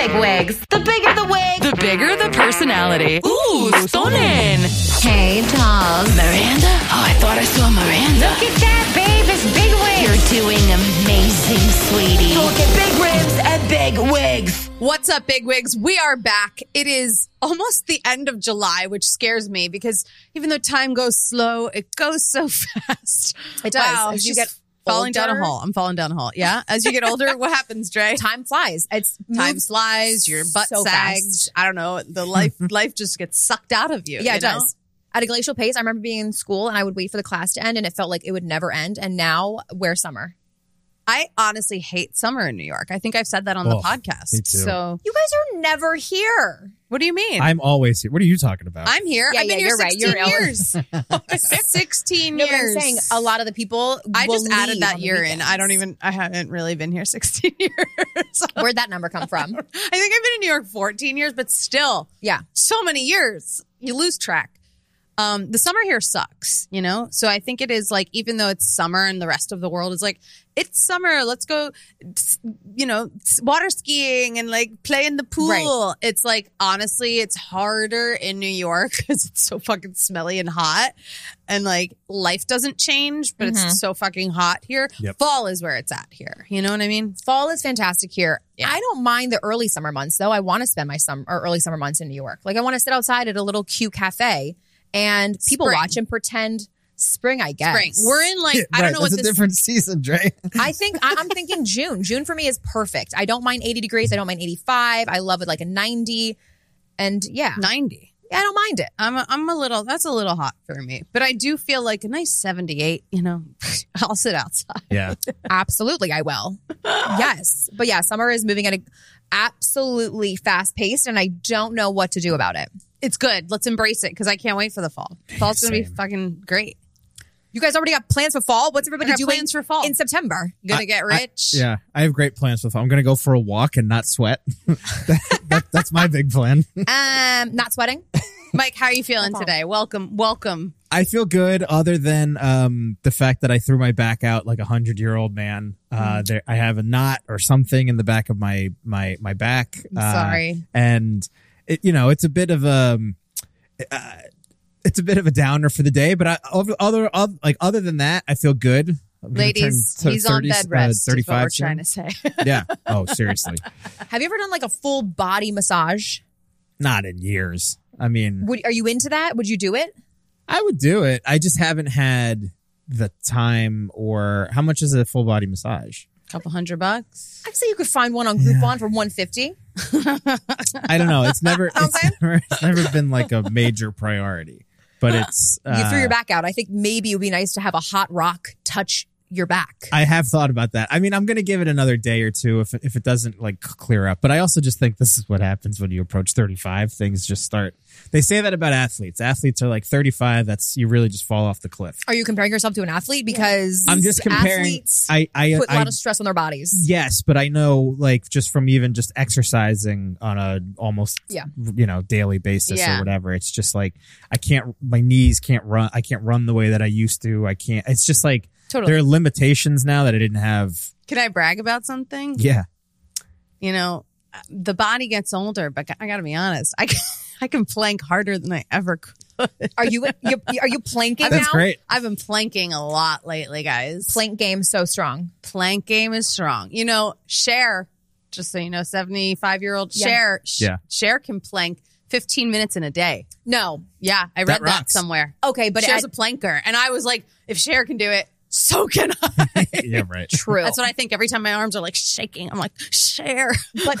big wigs. The bigger the wig, the bigger the personality. Ooh, stunning. Hey, dolls. Miranda? Oh, I thought I saw Miranda. Look at that, babe. It's big wigs. You're doing amazing, sweetie. Look at big ribs and big wigs. What's up, big wigs? We are back. It is almost the end of July, which scares me because even though time goes slow, it goes so fast. It does. Wow, As you just get falling down a older- hole. I'm falling down a hole. Yeah. As you get older, what happens, Dre? Time flies. Time flies. Your butt so sags. fast. I don't know. The life just gets sucked out of you. Yeah, you it know? does. At a glacial pace, I remember being in school and I would wait for the class to end and it felt like it would never end. And now we're summer. I honestly hate summer in New York. I think I've said that on the podcast. me too. So You guys are never here. what do you mean? I'm always here. What are you talking about? I'm here. Yeah, I've been yeah, here you're right. 16 You're years. 16 No, years. but I'm saying a lot of the people I will just added leave that on the year in. weekends. I haven't really been here 16 years. Where'd that number come from? I think I've been in New York 14 years, but still, Yeah. so many years. You lose track. The summer here sucks, you know? So I think it is like, even though it's summer and the rest of the world is like, it's summer, let's go, you know, water skiing and like play in the pool. Right. It's like, honestly, it's harder in New York because it's so fucking smelly and hot. And like, life doesn't change, but it's so fucking hot here. Yep. Fall is where it's at here. You know what I mean? Fall is fantastic here. Yeah. I don't mind the early summer months, though. I want to spend my early summer months in New York. Like, I want to sit outside at a little cute cafe and people Spring. watch and pretend spring, I guess. Spring. We're in like, I don't Right, know what that's this a different season, Dre. I think I'm thinking June. June for me is perfect. I don't mind 80 degrees. I don't mind 85. I love it like a 90. And yeah, 90. I don't mind it. I'm a little, that's a little hot for me, but I do feel like a nice 78, you know, I'll sit outside. Yeah. Absolutely, I will. Yes. But yeah, summer is moving at a absolutely fast pace and I don't know what to do about it. It's good. Let's embrace it because I can't wait for the fall. Fall's going to be Same. fucking great. You guys already got plans for fall? What's I everybody got doing plans for fall. in September? Gonna get rich. Yeah. I have great plans with. I'm going to go for a walk and not sweat. That's my big plan. Not sweating. Mike, how are you feeling today? Welcome. I feel good other than the fact that I threw my back out like 100-year-old man. There, I have a knot or something in the back of my back. Sorry. And it, you know, it's a bit of a downer for the day, but other than that, I feel good. I'm gonna Ladies, turn he's on bed rest. 35 is what we're soon. trying to say. Yeah. Oh, seriously. Have you ever done like a full body massage? Not in years. I mean, Are you into that? Would you do it? I would do it. I just haven't had the time or how much is a full body massage? Couple $100. I'd say you could find one on Groupon for $150. I don't know. It's never, I'm saying? it's never been like a major priority, but it's, You threw your back out. I think maybe it would be nice to have a hot rock touch your back. I have thought about that. I mean, I'm going to give it another day or two if it doesn't like clear up. But I also just think this is what happens when you approach 35. Things just start. They say that about athletes. Athletes are like 35. You really just fall off the cliff. Are you comparing yourself to an athlete? Because I'm just comparing. athletes I put a lot of stress on their bodies. Yes, but I know like just from even just exercising on a almost daily basis Yeah. or whatever. It's just like my knees can't run. I can't run the way that I used to. I can't. It's just like. Totally. There are limitations now that I didn't have. Can I brag about something? Yeah. You know, the body gets older, but I got to be honest. I can plank harder than I ever could. Are you planking That's now? great. I've been planking a lot lately, guys. Plank game so strong. Plank game is strong. You know, Cher, just so you know, 75-year-old Yeah. Cher. Cher can plank 15 minutes in a day. No. Yeah, I read that rocks. somewhere. Okay, but Cher's a planker. And I was like, if Cher can do it, so can I. Yeah, right. true. That's what I think every time my arms are like shaking. I'm like, Cher. But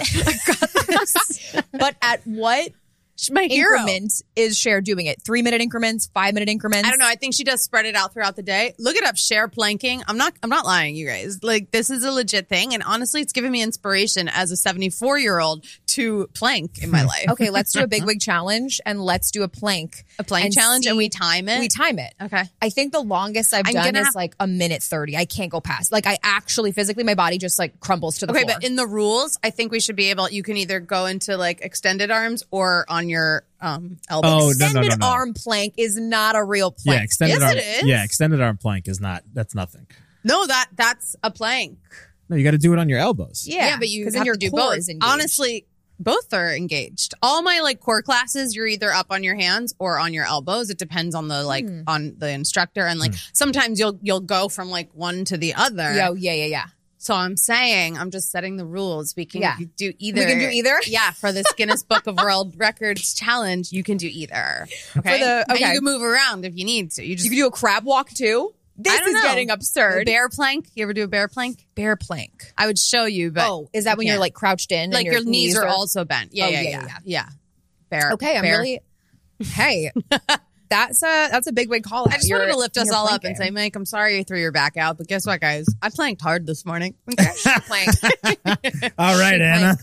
but at what My hero. increment is Cher doing it? 3-minute increments, 5-minute increments? I don't know. I think she does spread it out throughout the day. Look it up, Cher planking. I'm not lying, you guys. Like, this is a legit thing. And honestly, it's given me inspiration as a 74-year-old to plank in my life. Okay, let's do a big wig challenge and let's do a plank. A plank And challenge, see- and we time it. We time it. Okay. I think the longest I've I'm done gonna is have- like a minute 30. I can't go past. Like I actually physically, my body just like crumbles to the Okay, floor. but in the rules, I think we should be able. You can either go into like extended arms or on your elbows. Oh, no. Extended arm plank is not a real plank. Yeah, extended Yes, arm. it is. Yeah, extended arm plank is not. That's nothing. No, that's a plank. No, you got to do it on your elbows. Yeah, but you because have then your to do core both. is engaged. Honestly, Both are engaged. All my like core classes, you're either up on your hands or on your elbows. It depends on the like on the instructor, and like sometimes you'll go from like one to the other. Yeah. So I'm saying, I'm just setting the rules. We can do either. We can do either? Yeah, for this Guinness Book of World Records challenge, you can do either. Okay, And you can move around if you need to. You You can do a crab walk too. This don't is know. getting absurd. Bear plank. You ever do a bear plank? Bear plank. I would show you, but Is that when you're can't. like crouched in? and like your knees are also bent? Yeah. Bear. Okay, I'm bear. really. Hey, that's a big wig call out. I just wanted to lift us You're all up and planking. say, Mike, I'm sorry you threw your back out, but guess what, guys? I planked hard this morning. Okay? plank. All right, Anna.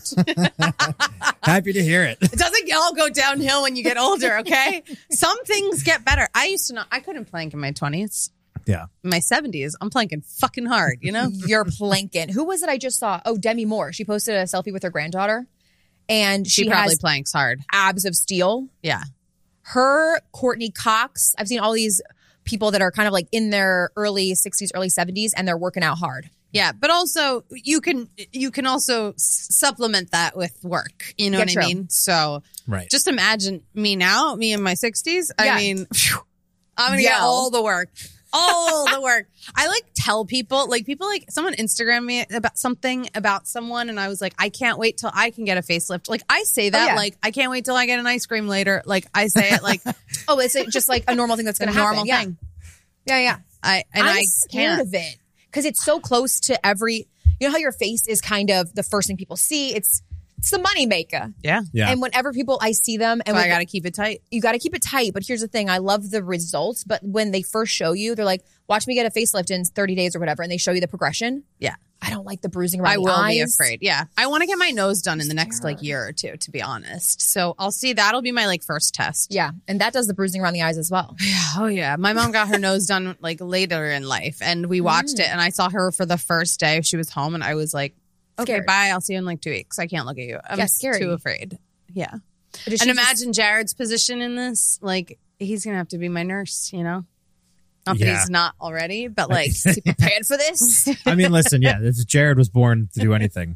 Happy to hear it. It doesn't all go downhill when you get older, okay? Some things get better. I couldn't plank in my 20s. Yeah. In my 70s, I'm planking fucking hard, you know? You're planking. Who was it I just saw? Oh, Demi Moore. She posted a selfie with her granddaughter, and She she probably has planks hard. abs of steel. Yeah. Her, Courtney Cox. I've seen all these people that are kind of like in their early 60s, early 70s, and they're working out hard. Yeah, but also you can also supplement that with work. You know Yeah, what true. I mean? So Right. just imagine me now, me in my 60s. Yeah. I mean, phew, I'm going to get Yeah. all the work. All the work. I like tell people, like someone Instagram me about something about someone, and I was like, I can't wait till I can get a facelift. Like I say that, yeah. like I can't wait till I get an ice cream later. Like I say it like Oh, it's just like a normal thing that's a going to happen. normal Yeah. thing. Yeah. I'm scared can't. of it because it's so close to every. You know how your face is kind of the first thing people see. It's the money maker. Yeah. Yeah. And whenever I see them, and So I when- got to keep it tight. you got to keep it tight. But here's the thing: I love the results, but when they first show you, they're like, "Watch me get a facelift in 30 days or whatever," and they show you the progression. Yeah. I don't like the bruising around I the will eyes. be afraid. Yeah. I want to get my nose done in the next like year or two, to be honest. So I'll see. That'll be my like first test. Yeah, and that does the bruising around the eyes as well. Oh yeah. My mom got her nose done like later in life, and we watched it, and I saw her for the first day she was home, and I was like, okay, Scared. bye. I'll see you in like 2 weeks. I can't look at you. I'm Yeah, scary. too afraid. Yeah. Does she And just- imagine Jared's position in this. Like he's going to have to be my nurse, you know? Not that Yeah. he's not already, but like, is he prepared for this? I mean, listen, yeah, if Jared was born to do anything,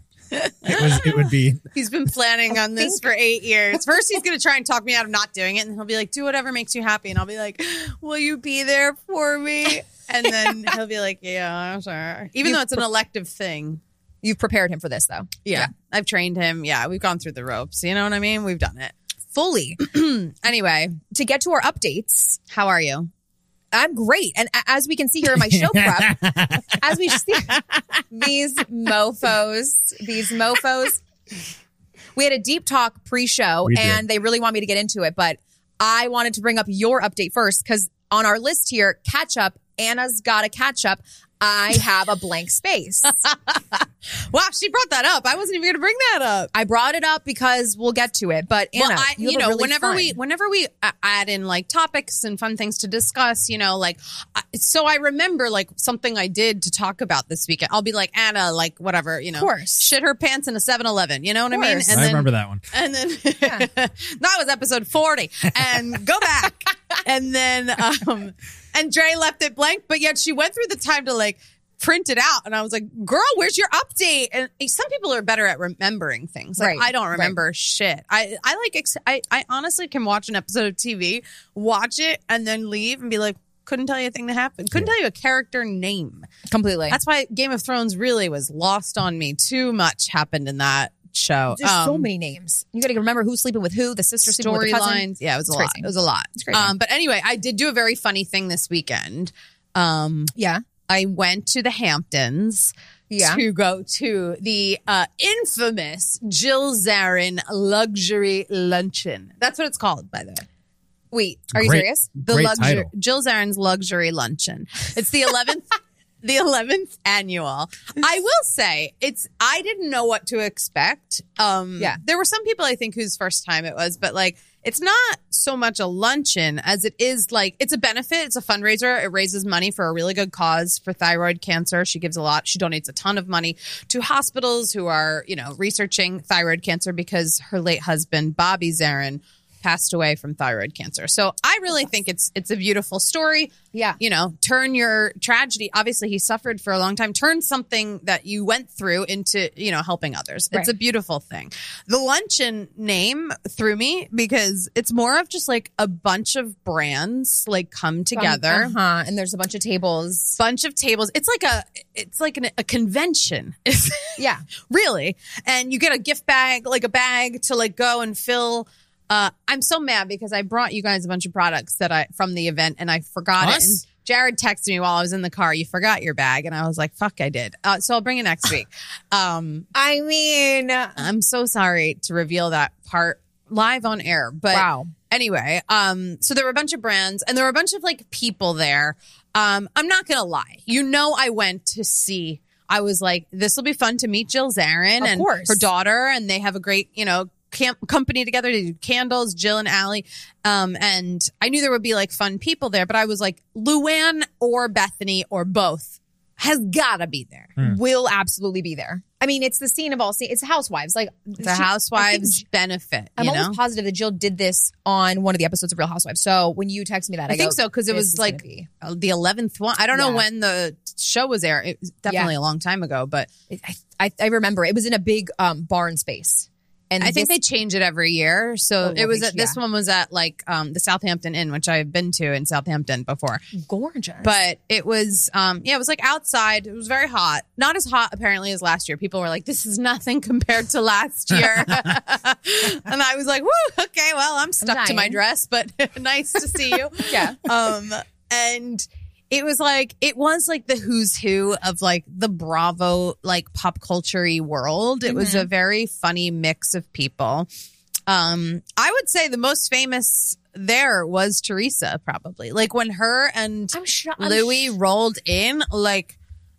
it would be. He's been planning on this for 8 years. First, he's going to try and talk me out of not doing it. And he'll be like, do whatever makes you happy. And I'll be like, will you be there for me? And then he'll be like, yeah, sure. Even though it's an elective thing. You've prepared him for this, though. Yeah. I've trained him. Yeah. We've gone through the ropes. You know what I mean? We've done it. Fully. Anyway, To get to our updates, how are you? I'm great. And as we can see here in my show prep, as we see these mofos, we had a deep talk pre-show We did. and they really want me to get into it. But I wanted to bring up your update first because on our list here, catch up, Anna's got a catch up. I have a blank space. Wow, she brought that up. I wasn't even going to bring that up. I brought it up because we'll get to it. But Anna, Well, you have a really whenever we add in like topics and fun things to discuss, you know, like, so I remember like something I did to talk about this weekend. I'll be like, Anna, like whatever, you know, course. shit her pants in a 7-Eleven. You know what I mean? course. And I then, remember that one. And then that was episode 40. And go back. And then, and Dre left it blank, but yet she went through the time to like print it out. And I was like, girl, where's your update? And some people are better at remembering things. Like, Right, I don't remember shit. I honestly can watch an episode of TV, watch it, and then leave and be like, couldn't tell you a thing that happened. Couldn't tell you a character name. completely. That's why Game of Thrones really was lost on me. Too much happened in that show. There's so many names. You got to remember who's sleeping with who, the sister sleeping with the cousin. storylines. Yeah, it was a It's lot. crazy. It was a lot. It's crazy. But anyway, I did do a very funny thing this weekend. Yeah. I went to the Hamptons Yeah. to go to the infamous Jill Zarin luxury luncheon. That's what it's called, by the way. Wait, are you Great. serious? The Great luxury title. Jill Zarin's luxury luncheon. It's the 11th the 11th annual. I will say I didn't know what to expect. Yeah. There were some people I think whose first time it was, but like it's not so much a luncheon as it is like it's a benefit. It's a fundraiser. It raises money for a really good cause for thyroid cancer. She gives a lot. She donates a ton of money to hospitals who are, you know, researching thyroid cancer because her late husband, Bobby Zarin, passed away from thyroid cancer. So I really think it's a beautiful story. Yeah. You know, turn your tragedy. Obviously, he suffered for a long time. Turn something that you went through into, you know, helping others. It's a beautiful thing. The luncheon name threw me because it's more of just like a bunch of brands like come together. And there's a bunch of tables. It's like a convention. Yeah. Really. And you get a gift bag, like a bag to like go and fill. I'm so mad because I brought you guys a bunch of products from the event and I forgot it. And Jared texted me while I was in the car, you forgot your bag. And I was like, fuck, I did. So I'll bring it next week. I mean, I'm so sorry to reveal that part live on air. But wow. Anyway, so there were a bunch of brands and there were a bunch of like people there. I'm not going to lie. You know, I went to see, I was like, this will be fun to meet Jill Zarin and her daughter. And they have a great, you know, company together. They do candles, Jill and Allie. And I knew there would be like fun people there, but I was like, Luann or Bethany or both has gotta be there. Will absolutely be there. I mean, it's the scene of all scenes. It's Housewives. Like the Housewives benefit. I'm almost positive that Jill did this on one of the episodes of Real Housewives. So when you text me that, I think so because it was like the 11th one. I don't know when the show was aired. It was definitely a long time ago, but I remember it was in a big barn space. And I think they change it every year. So it was this one was at like the Southampton Inn, which I've been to in Southampton before. Gorgeous. But it was it was like outside. It was very hot. Not as hot apparently as last year. People were like, this is nothing compared to last year. And I was like, woo, okay, well, I'm stuck to my dress, but nice to see you. Yeah. And it was like the who's who of like the Bravo, like pop culture-y world. It was a very funny mix of people. I would say the most famous there was Teresa, probably. Like when her and Louis rolled in, like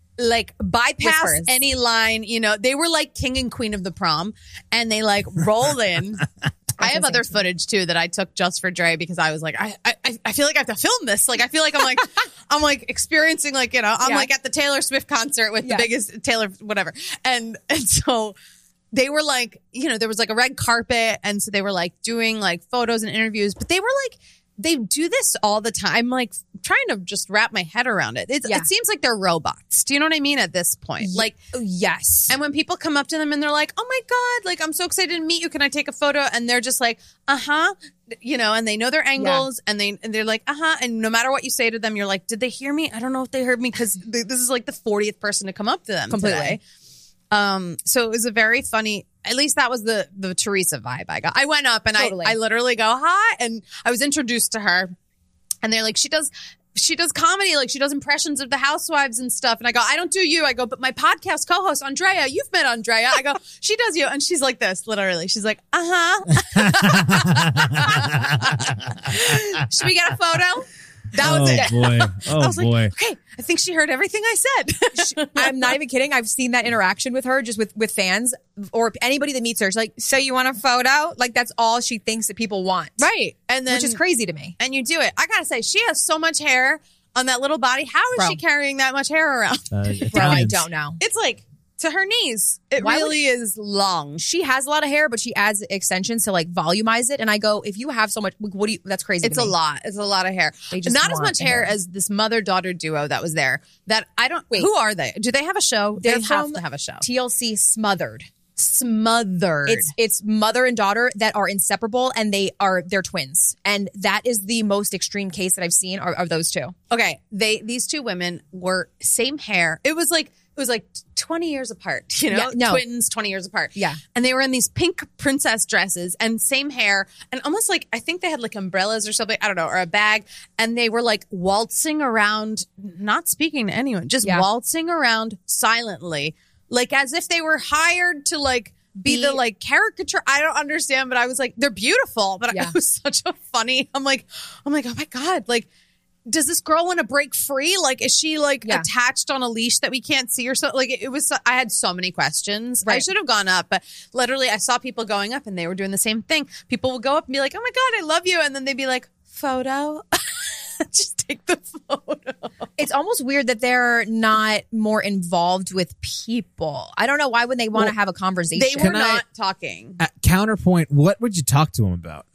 bypass any line, you know, they were like king and queen of the prom and they like rolled in. I have other footage too that I took just for Dre because I was like, I feel like I have to film this. Like, I feel like I'm like experiencing like, you know, I'm like at the Taylor Swift concert with the biggest Taylor, whatever. And so they were like, you know, there was like a red carpet. And so they were like doing like photos and interviews, but they were like, they do this all the time. I'm like trying to just wrap my head around it. It seems like they're robots. Do you know what I mean at this point? Like, yes. And when people come up to them and they're like, oh my God, like, I'm so excited to meet you. Can I take a photo? And they're just like, you know, and they know their angles and they're like, And no matter what you say to them, you're like, did they hear me? I don't know if they heard me because this is like the 40th person to come up to them today. So it was a very funny, at least that was the Teresa vibe I got. I went up and I literally go, hi. And I was introduced to her and they're like, she does comedy. Like she does impressions of the housewives and stuff. And I go, I don't do you. I go, but my podcast co-host, Andrea, you've met Andrea. I go, she does you. And she's like this, literally. She's like, Should we get a photo? That was it. Boy. I was like, okay, I think she heard everything I said. I'm not even kidding. I've seen that interaction with her just with fans or anybody that meets her. She's like, so you want a photo? Like that's all she thinks that people want. Right. And then, which is crazy to me. And you do it. I gotta say, she has so much hair on that little body. How is she carrying that much hair around? I don't know. It's like to her knees. It really is long. She has a lot of hair, but she adds extensions to like volumize it. And I go, if you have so much, what do you, that's crazy. It's a lot. It's a lot of hair. Not as much hair as this mother-daughter duo that was there. That I don't, who are they? Do they have a show? They have to have a show. TLC Smothered. It's mother and daughter that are inseparable and they're twins. And that is the most extreme case that I've seen are those two. Okay. These two women were same hair. It was like 20 years apart, you know, twins 20 years apart. Yeah. And they were in these pink princess dresses and same hair and almost like, I think they had like umbrellas or something, I don't know, or a bag. And they were like waltzing around, not speaking to anyone, just waltzing around silently, like as if they were hired to like be the like caricature. I don't understand, but I was like, they're beautiful, but it was such a funny, I'm like, oh my God, like, does this girl want to break free? Like, is she like attached on a leash that we can't see or so? Like, it was, I had so many questions. Right. I should have gone up, but literally I saw people going up and they were doing the same thing. People would go up and be like, oh my God, I love you. And then they'd be like, photo. Just take the photo. It's almost weird that they're not more involved with people. I don't know. Why would they want to have a conversation? They were not talking. Counterpoint, what would you talk to them about?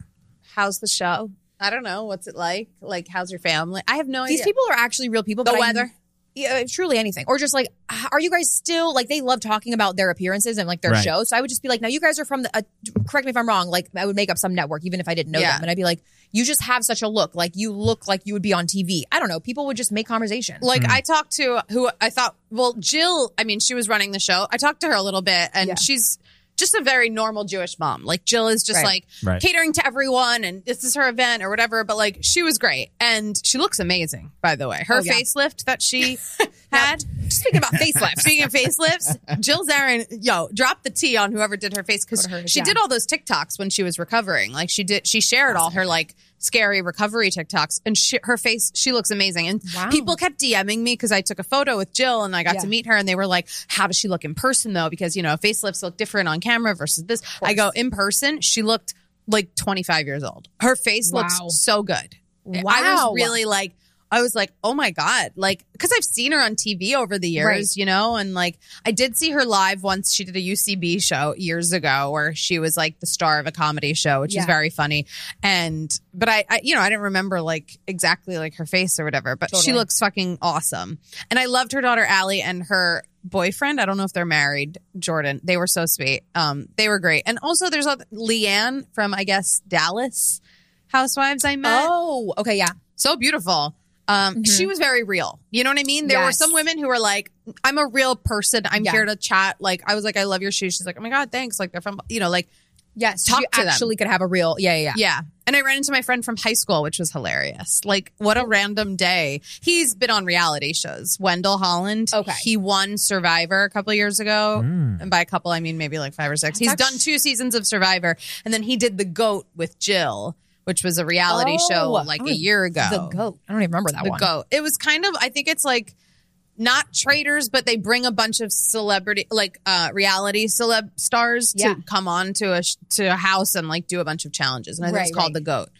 how's the show? I don't know. What's it like? Like, how's your family? I have no idea. These people are actually real people. The but weather? Yeah, truly anything. Or just like, are you guys still, like, they love talking about their appearances and like their Right. shows. So I would just be like, now you guys are from the, correct me if I'm wrong, like I would make up some network even if I didn't know Yeah. them. And I'd be like, you just have such a look. Like you look like you would be on TV. I don't know. People would just make conversation. Like, I talked to who I thought, well, Jill, I mean, she was running the show. I talked to her a little bit, and Yeah. she's just a very normal Jewish mom. Like, Jill is just Right. like Right. catering to everyone, and this is her event or whatever. But like, she was great, and she looks amazing, by the way. Her Oh, yeah. facelift that she had. Speaking about facelifts. Speaking of facelifts, Jill Zarin, drop the T on whoever did her face, because Go to her, she yeah. did all those TikToks when she was recovering. Like, she shared all her like scary recovery TikToks, and her face, she looks amazing. And Wow. people kept DMing me because I took a photo with Jill and I got Yeah. to meet her, and they were like, "How does she look in person though?" Because facelifts look different on camera versus this. I go, in person, she looked like 25 years old. Her face Wow. looks so good. I Wow. was really like, I was like, oh my God. Like, because I've seen her on TV over the years, Right. and like, I did see her live once. She did a UCB show years ago where she was like the star of a comedy show, which Yeah. is very funny. But I didn't remember like exactly like her face or whatever, but she Totally. looks fucking awesome. And I loved her daughter, Allie, and her boyfriend. I don't know if they're married, Jordan. They were so sweet. They were great. And also there's Leanne from, I guess, Dallas Housewives I met. Oh, okay. Yeah. So beautiful. She was very real. You know what I mean? There were Yes. some women who were like, I'm a real person. I'm Yeah. here to chat. Like, I was like, I love your shoes. She's like, oh my God, thanks. Like, they're from, like, Yes. Talk you to them. actually could have a real, yeah. yeah. And I ran into my friend from high school, which was hilarious. Like, what a random day. He's been on reality shows. Wendell Holland. Okay. He won Survivor a couple of years ago. And by a couple, I mean maybe like 5 or 6. He's done 2 seasons of Survivor. And then he did The GOAT with Jill, which was a reality show like a year ago. The GOAT. I don't even remember that The one. GOAT. It was kind of, I think it's like not traitors, but they bring a bunch of celebrity, like reality celeb stars Yeah. to come on to a house and like do a bunch of challenges. And I think it's Right, called right. The GOAT.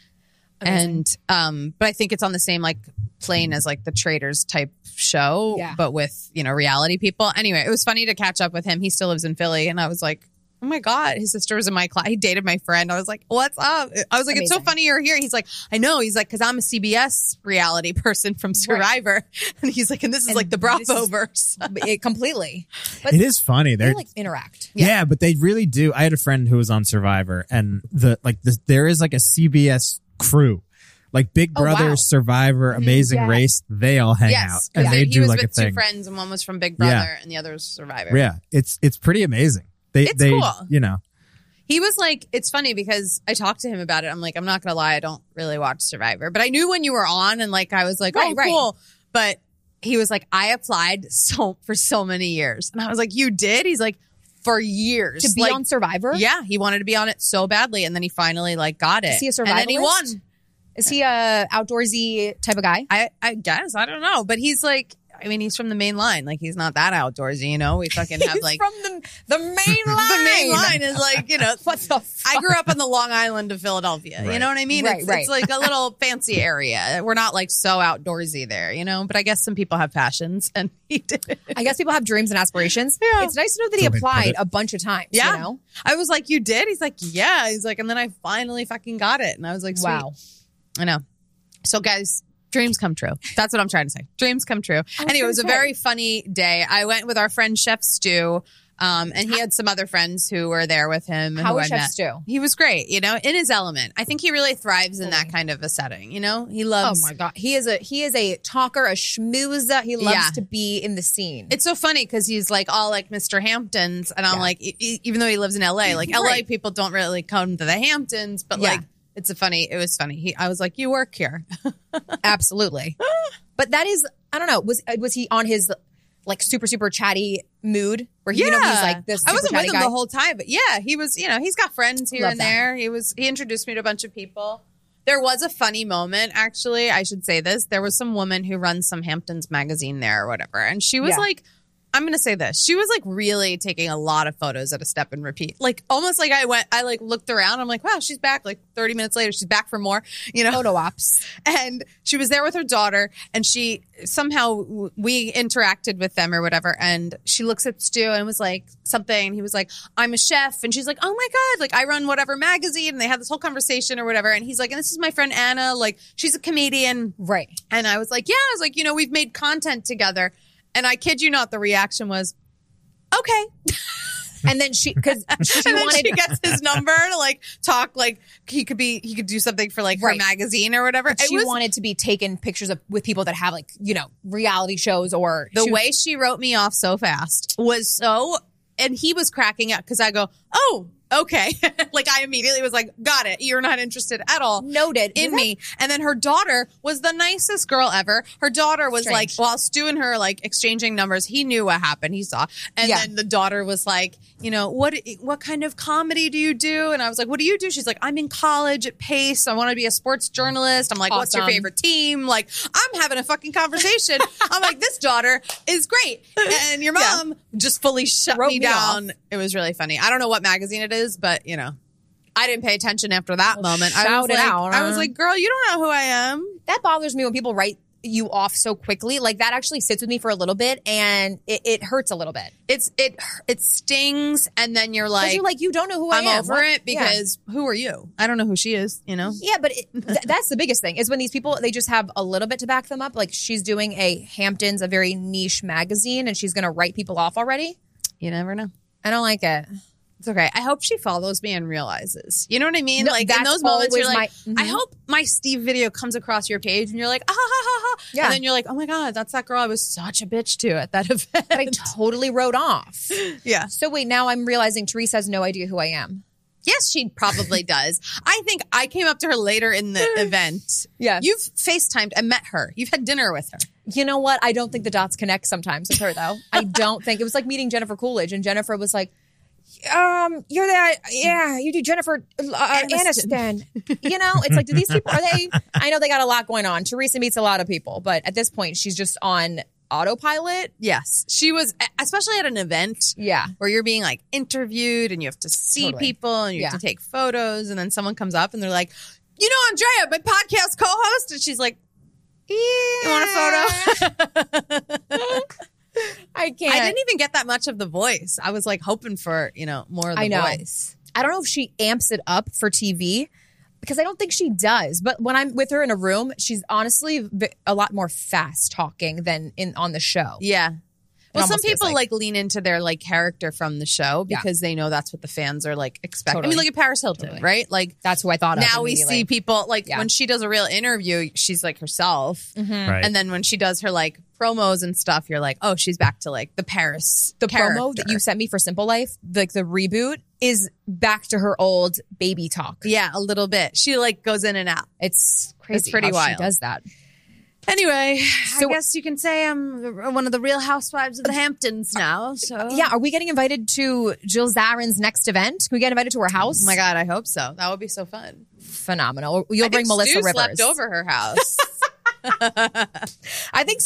And but I think it's on the same like plane as like the Traitors type show, Yeah. but with reality people. Anyway, it was funny to catch up with him. He still lives in Philly, and I was like, oh my God, his sister was in my class. He dated my friend. I was like, what's up? I was like, it's so Amazing. funny you're here. He's like, I know. He's like, because I'm a CBS reality person from Survivor. And he's like, and this is like the this is- Bravo-verse. Completely. But It is funny. they They're like interact. yeah, but they really do. I had a friend who was on Survivor, and there is like a CBS crew, like Big Oh, Brother, wow. Survivor, Amazing Yes. Race. They all hang out, Yes. and Yeah. they He do was like a with 2 thing. friends, and one was from Big Brother, Yeah. and the other was Survivor. Yeah, it's pretty amazing. It's they cool. You know, He was like, it's funny because I talked to him about it. I'm like, I'm not going to lie. I don't really watch Survivor, but I knew when you were on, and like, I was like, Right, oh, right. cool. But he was like, I applied for so many years. And I was like, you did? He's like, for years. To be like, on Survivor? Yeah. He wanted to be on it so badly. And then he finally like got it. Is he a And then he survivalist? won. Is he a outdoorsy type of guy? I guess. I don't know. But he's like, I mean, he's from the main line. Like, he's not that outdoorsy, We fucking have He's like from the main line. the main line is like, What the fuck? I grew up on the Long Island of Philadelphia. You Right. know what I mean? Right, It's, right. it's like a little fancy area. We're not like so outdoorsy there, But I guess some people have passions, and he did. I guess people have dreams and aspirations. Yeah. It's nice to know that he So they put applied it- a bunch of times. Yeah. You know? I was like, you did? He's like, yeah. He's like, and then I finally fucking got it. And I was like, sweet. Wow. I know. So, guys, dreams come true. That's what I'm trying to say. Dreams come true. Anyway, it was a gonna say. very funny day. I went with our friend Chef Stu, and he had some other friends who were there with him. How who was I Chef met. Stu? He was great, in his element. I think he really thrives in that kind of a setting, He Oh loves. my God. He is a talker, a schmoozer. He loves Yeah. to be in the scene. It's so funny because he's like all like Mr. Hamptons, and I'm like, even though he lives in LA, like LA Right. people don't really come to the Hamptons, but Yeah. like it was funny. I was like, you work here. Absolutely. But that is, I don't know. Was he on his like super chatty mood where he, he's like this? I super wasn't with chatty him guy? the whole time, but yeah, he was. He's got friends here Love and that. there. He introduced me to a bunch of people. There was a funny moment, actually. I should say this. There was some woman who runs some Hamptons magazine there or whatever, and she was Yeah. like I'm going to say this. She was like really taking a lot of photos at a step and repeat. Like almost like I like looked around. I'm like, wow, she's back. Like 30 minutes later, she's back for more, you know, Photo ops. And she was there with her daughter and she somehow we interacted with them or whatever. And she looks at Stu and was like something. He was like, I'm a chef. And she's like, oh my God, like I run whatever magazine. And they had this whole conversation or whatever. And he's like, and this is my friend Anna. Like she's a comedian. Right. And I was like, yeah, I was like, you know, we've made content together. And I kid you not, the reaction was, okay. And then she, because she And then wanted, she gets his number to like talk, like he could do something for like her Right. magazine or whatever. It she was wanted to be taken pictures of with people that have like, you know, reality shows or the she- way she wrote me off so fast was so, and he was cracking up because I go, oh, okay. Like I immediately was like, got it. You're not interested at all. Noted. In Is that- me. And then her daughter was the nicest girl ever. Her daughter was like, Strange. while Stu and her like exchanging numbers, he knew what happened. He saw. And Yeah. then the daughter was like, you know, what kind of comedy do you do? And I was like, what do you do? She's like, I'm in college at Pace. I want to be a sports journalist. I'm like, what's your Awesome. favorite team? Like, I'm having a fucking conversation. I'm like, this daughter is great. And your mom just fully shut Wrote me me down. It was really funny. I don't know what magazine it is, but you know. I didn't pay attention after that moment. shout it out, I was huh? like, girl, you don't know who I am. that bothers me when people write you off so quickly. Like that actually sits with me for a little bit and it hurts a little bit. It stings, and then you're Because like, you're like, you don't know who I I'm am. over What? it because who are you? I don't know who she is, you know? Yeah, but that's the biggest thing is when these people, they just have a little bit to back them up. Like she's doing a Hamptons, a very niche magazine, and she's going to write people off already. You never know. I don't like it. It's okay. I hope she follows me and realizes. You know what I mean? No, like in that's those moments, you're always like, my- I hope my Steve video comes across your page, and you're like, ah ha ha ha. Yeah. And then you're like, oh my God, that's that girl I was such a bitch to at that event. That I totally wrote off. Yeah. So wait, now I'm realizing Teresa has no idea who I am. Yes, she probably does. I think I came up to her later in the event. Yeah. You've FaceTimed and met her. You've had dinner with her. You know what? I don't think the dots connect sometimes with her though. I don't think. It was like meeting Jennifer Coolidge, and Jennifer was like, you're that, yeah, you do Jennifer Aniston. You know, it's like, do these people, are they, I know they got a lot going on. Teresa meets a lot of people, but at this point, she's just on autopilot. Yes. She was, especially at an event. Yeah. Where you're being like interviewed and you have to see Totally. people and you have Yeah. to take photos. And then someone comes up and they're like, you know, Andrea, my podcast co-host. And she's like, you want a photo? I can't. I didn't even get that much of the voice. I was like hoping for, you know, more of the I know. voice. I don't know if she amps it up for TV because I don't think she does. But when I'm with her in a room, she's honestly a lot more fast talking than on the show. Yeah. Well, some almost feels people like- like lean into their like character from the show Yeah. because they know that's what the fans are like expecting. Totally. I mean, look at Paris Hilton, Totally. right? Like That's who I thought of. now we immediately. see people like Yeah. when she does a real interview, she's like herself. Right. And then when she does her like promos and stuff, you're like, oh, she's back to like the Paris. The character. promo that you sent me for Simple Life, like the reboot, is back to her old baby talk. Yeah, a little bit. She like goes in and out. It's crazy. It's pretty how wild. She does that. Anyway, So- I guess you can say I'm one of the Real Housewives of the Hamptons now. So Yeah, are we getting invited to Jill Zarin's next event? Can we get invited to her house? Oh my God, I hope so. That would be so fun. Phenomenal. You'll I bring think Melissa Stu Rivers. slept over her house. I think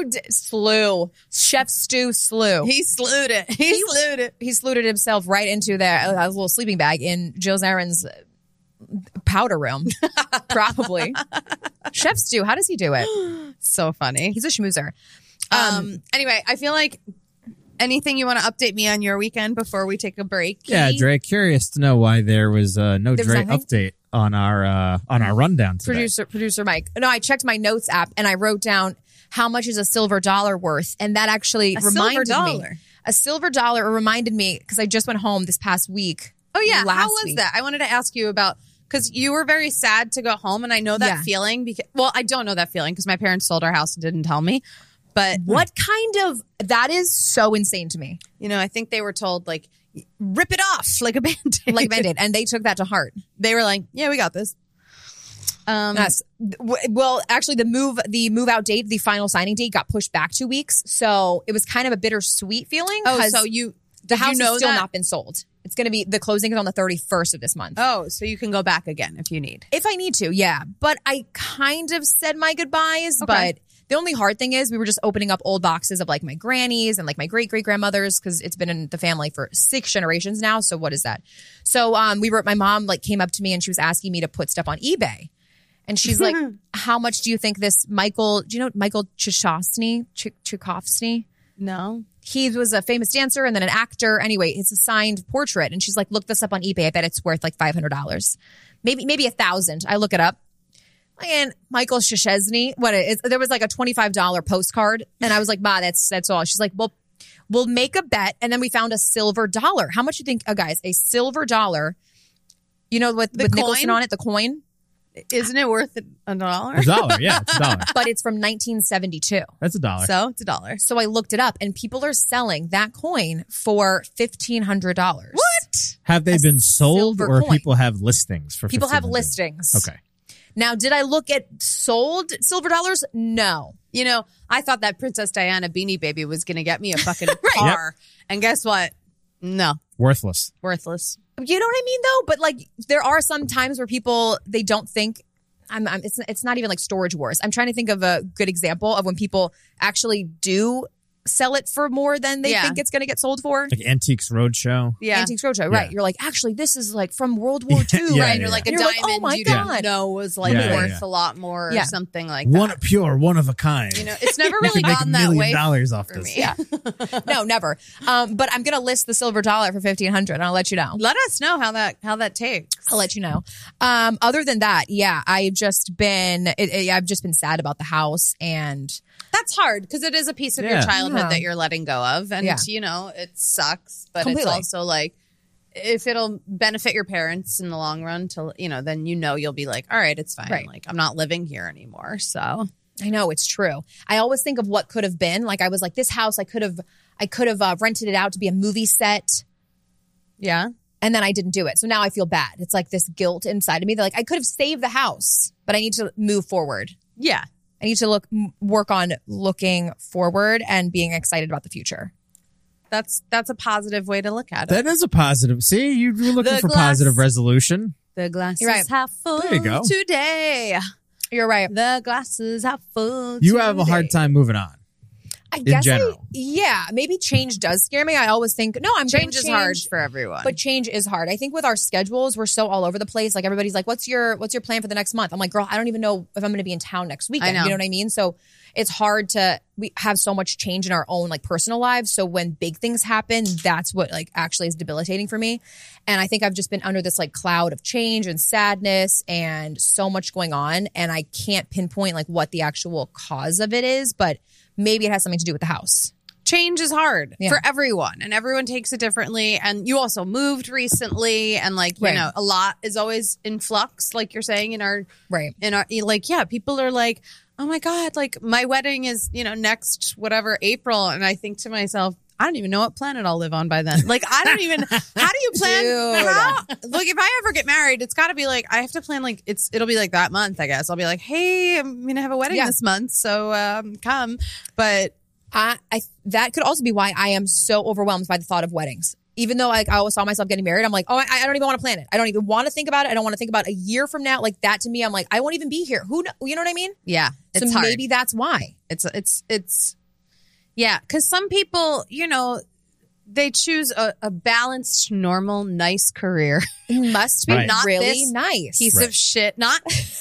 Chef Stu slew. He slewed it. He slewed it. He slewed it himself right into a little sleeping bag in Jill Zarin's powder room. Probably. Chef Stu, how does he do it? So funny. He's a schmoozer. Anyway, I feel like anything you want to update me on your weekend before we take a break? Yeah, Katie? Drake. Curious to know why there was no There was Drake nothing? update on our rundown today. Producer Mike. No, I checked my notes app and I wrote down how much is a silver dollar worth, and that actually reminded silver me. dollar? A silver dollar reminded me because I just went home this past week. Oh yeah, last how was week. that? I wanted to ask you about because you were very sad to go home, and I know that Yeah. feeling. Because well, I don't know that feeling because my parents sold our house and didn't tell me. But What kind of that is so insane to me, you know, I think they were told like rip it off like a band-aid. like Band-Aid, and they took that to heart. They were like, yeah, we got this. Yes. Well, actually, the move out date, the final signing date, got pushed back 2 weeks, so it was kind of a bittersweet feeling. Oh, 'cause so the did house you know has still that? not been sold. It's going to be the closing is on the 31st of this month. Oh, so you can go back again if you need. If I need to, yeah. But I kind of said my goodbyes, Okay. but The only hard thing is we were just opening up old boxes of like my grannies and like my great-great-grandmothers because it's been in the family for 6 generations now. So what is that? So my mom like came up to me and she was asking me to put stuff on eBay. And she's like, how much do you think this Michael, do you know Michael Tchaikovsky? No. He was a famous dancer and then an actor. Anyway, it's a signed portrait. And she's like, look this up on eBay. I bet it's worth like $500. Maybe $1,000. I look it up. And Michael Szczesny, there was like a $25 postcard. And I was like, Ma, that's all. She's like, well, we'll make a bet. And then we found a silver dollar. How much do you think, guys, a silver dollar, you know, with Nicholson on it, the coin? Isn't it worth $1? $1, yeah, it's $1. But it's from 1972. That's $1. So it's $1. So I looked it up and people are selling that coin for $1,500. What? Have they been sold silver or coin. people have listings for People have 1,500? listings. Okay. Now, did I look at sold silver dollars? No. You know, I thought that Princess Diana Beanie Baby was going to get me a fucking car. And guess what? No. Worthless. Worthless. You know what I mean, though? But like, there are some times where people, they don't think, it's not even like storage wars. I'm trying to think of a good example of when people actually do sell it for more than they think it's going to get sold for. Like Antiques Roadshow. Yeah. Antiques Roadshow, right. Yeah. You're like, actually, this is like from World War II, Yeah, right? And you're like a And you're like, diamond oh my you God. didn't know was like Yeah, worth yeah. a lot more Yeah. or something like that. One pure, one of a kind. You know, it's never We really could make gone $1 that million way off for this. me. Yeah. No, never. But I'm going to list the silver dollar for $1,500 and I'll let you know. Let us know how that takes. I'll let you know. Other than that, yeah, I've just been sad about the house and That's hard because it is a piece of your Yeah. childhood Yeah. that you're letting go of. And, Yeah. you know, it sucks, but Completely. it's also like, if it'll benefit your parents in the long run, then you'll be like, all right, it's fine. Right. Like, I'm not living here anymore. So, I know it's true. I always think of what could have been. Like I was like, this house, I could have rented it out to be a movie set. yeah. And then I didn't do it. So now I feel bad. It's like this guilt inside of me. They're like, I could have saved the house, but I need to move forward. Yeah. I need to work on looking forward and being excited about the future. That's a positive way to look at it. That is a positive. See, you were looking The for glass- positive resolution. The glass You're right. is half full There you go. today. You're right. The glass is half full You have a hard time moving on. I guess general. maybe change does scare me. I always think, no, I'm Change gonna is hard for everyone. But change is hard. I think with our schedules, we're so all over the place. Like everybody's like, what's your plan for the next month? I'm like, girl, I don't even know if I'm going to be in town next weekend. I know. You know what I mean? So it's hard we have so much change in our own like personal lives. So when big things happen, that's what like actually is debilitating for me. And I think I've just been under this like cloud of change and sadness and so much going on. And I can't pinpoint like what the actual cause of it is, but maybe it has something to do with the house. Change is hard Yeah. for everyone, and everyone takes it differently. And you also moved recently, and like, you Right. know, a lot is always in flux, like you're saying in our like, yeah, people are like, oh my God, like my wedding is, next whatever April. And I think to myself, I don't even know what planet I'll live on by then. Like, I don't even, how do you plan? Dude. Like, if I ever get married, it's got to be like, I have to plan like, it'll be like that month, I guess. I'll be like, hey, I'm going to have a wedding Yeah. this month. So come. But that could also be why I am so overwhelmed by the thought of weddings. Even though I always saw myself getting married, I'm like, oh, I don't even want to plan it. I don't even want to think about it. I don't want to think about a year from now. Like that to me, I'm like, I won't even be here. You know what I mean? yeah, it's so hard. maybe that's why. It's yeah, because some people, they choose a balanced, normal, nice career. It must be Right. Not really this nice. Piece Right. of shit. Not,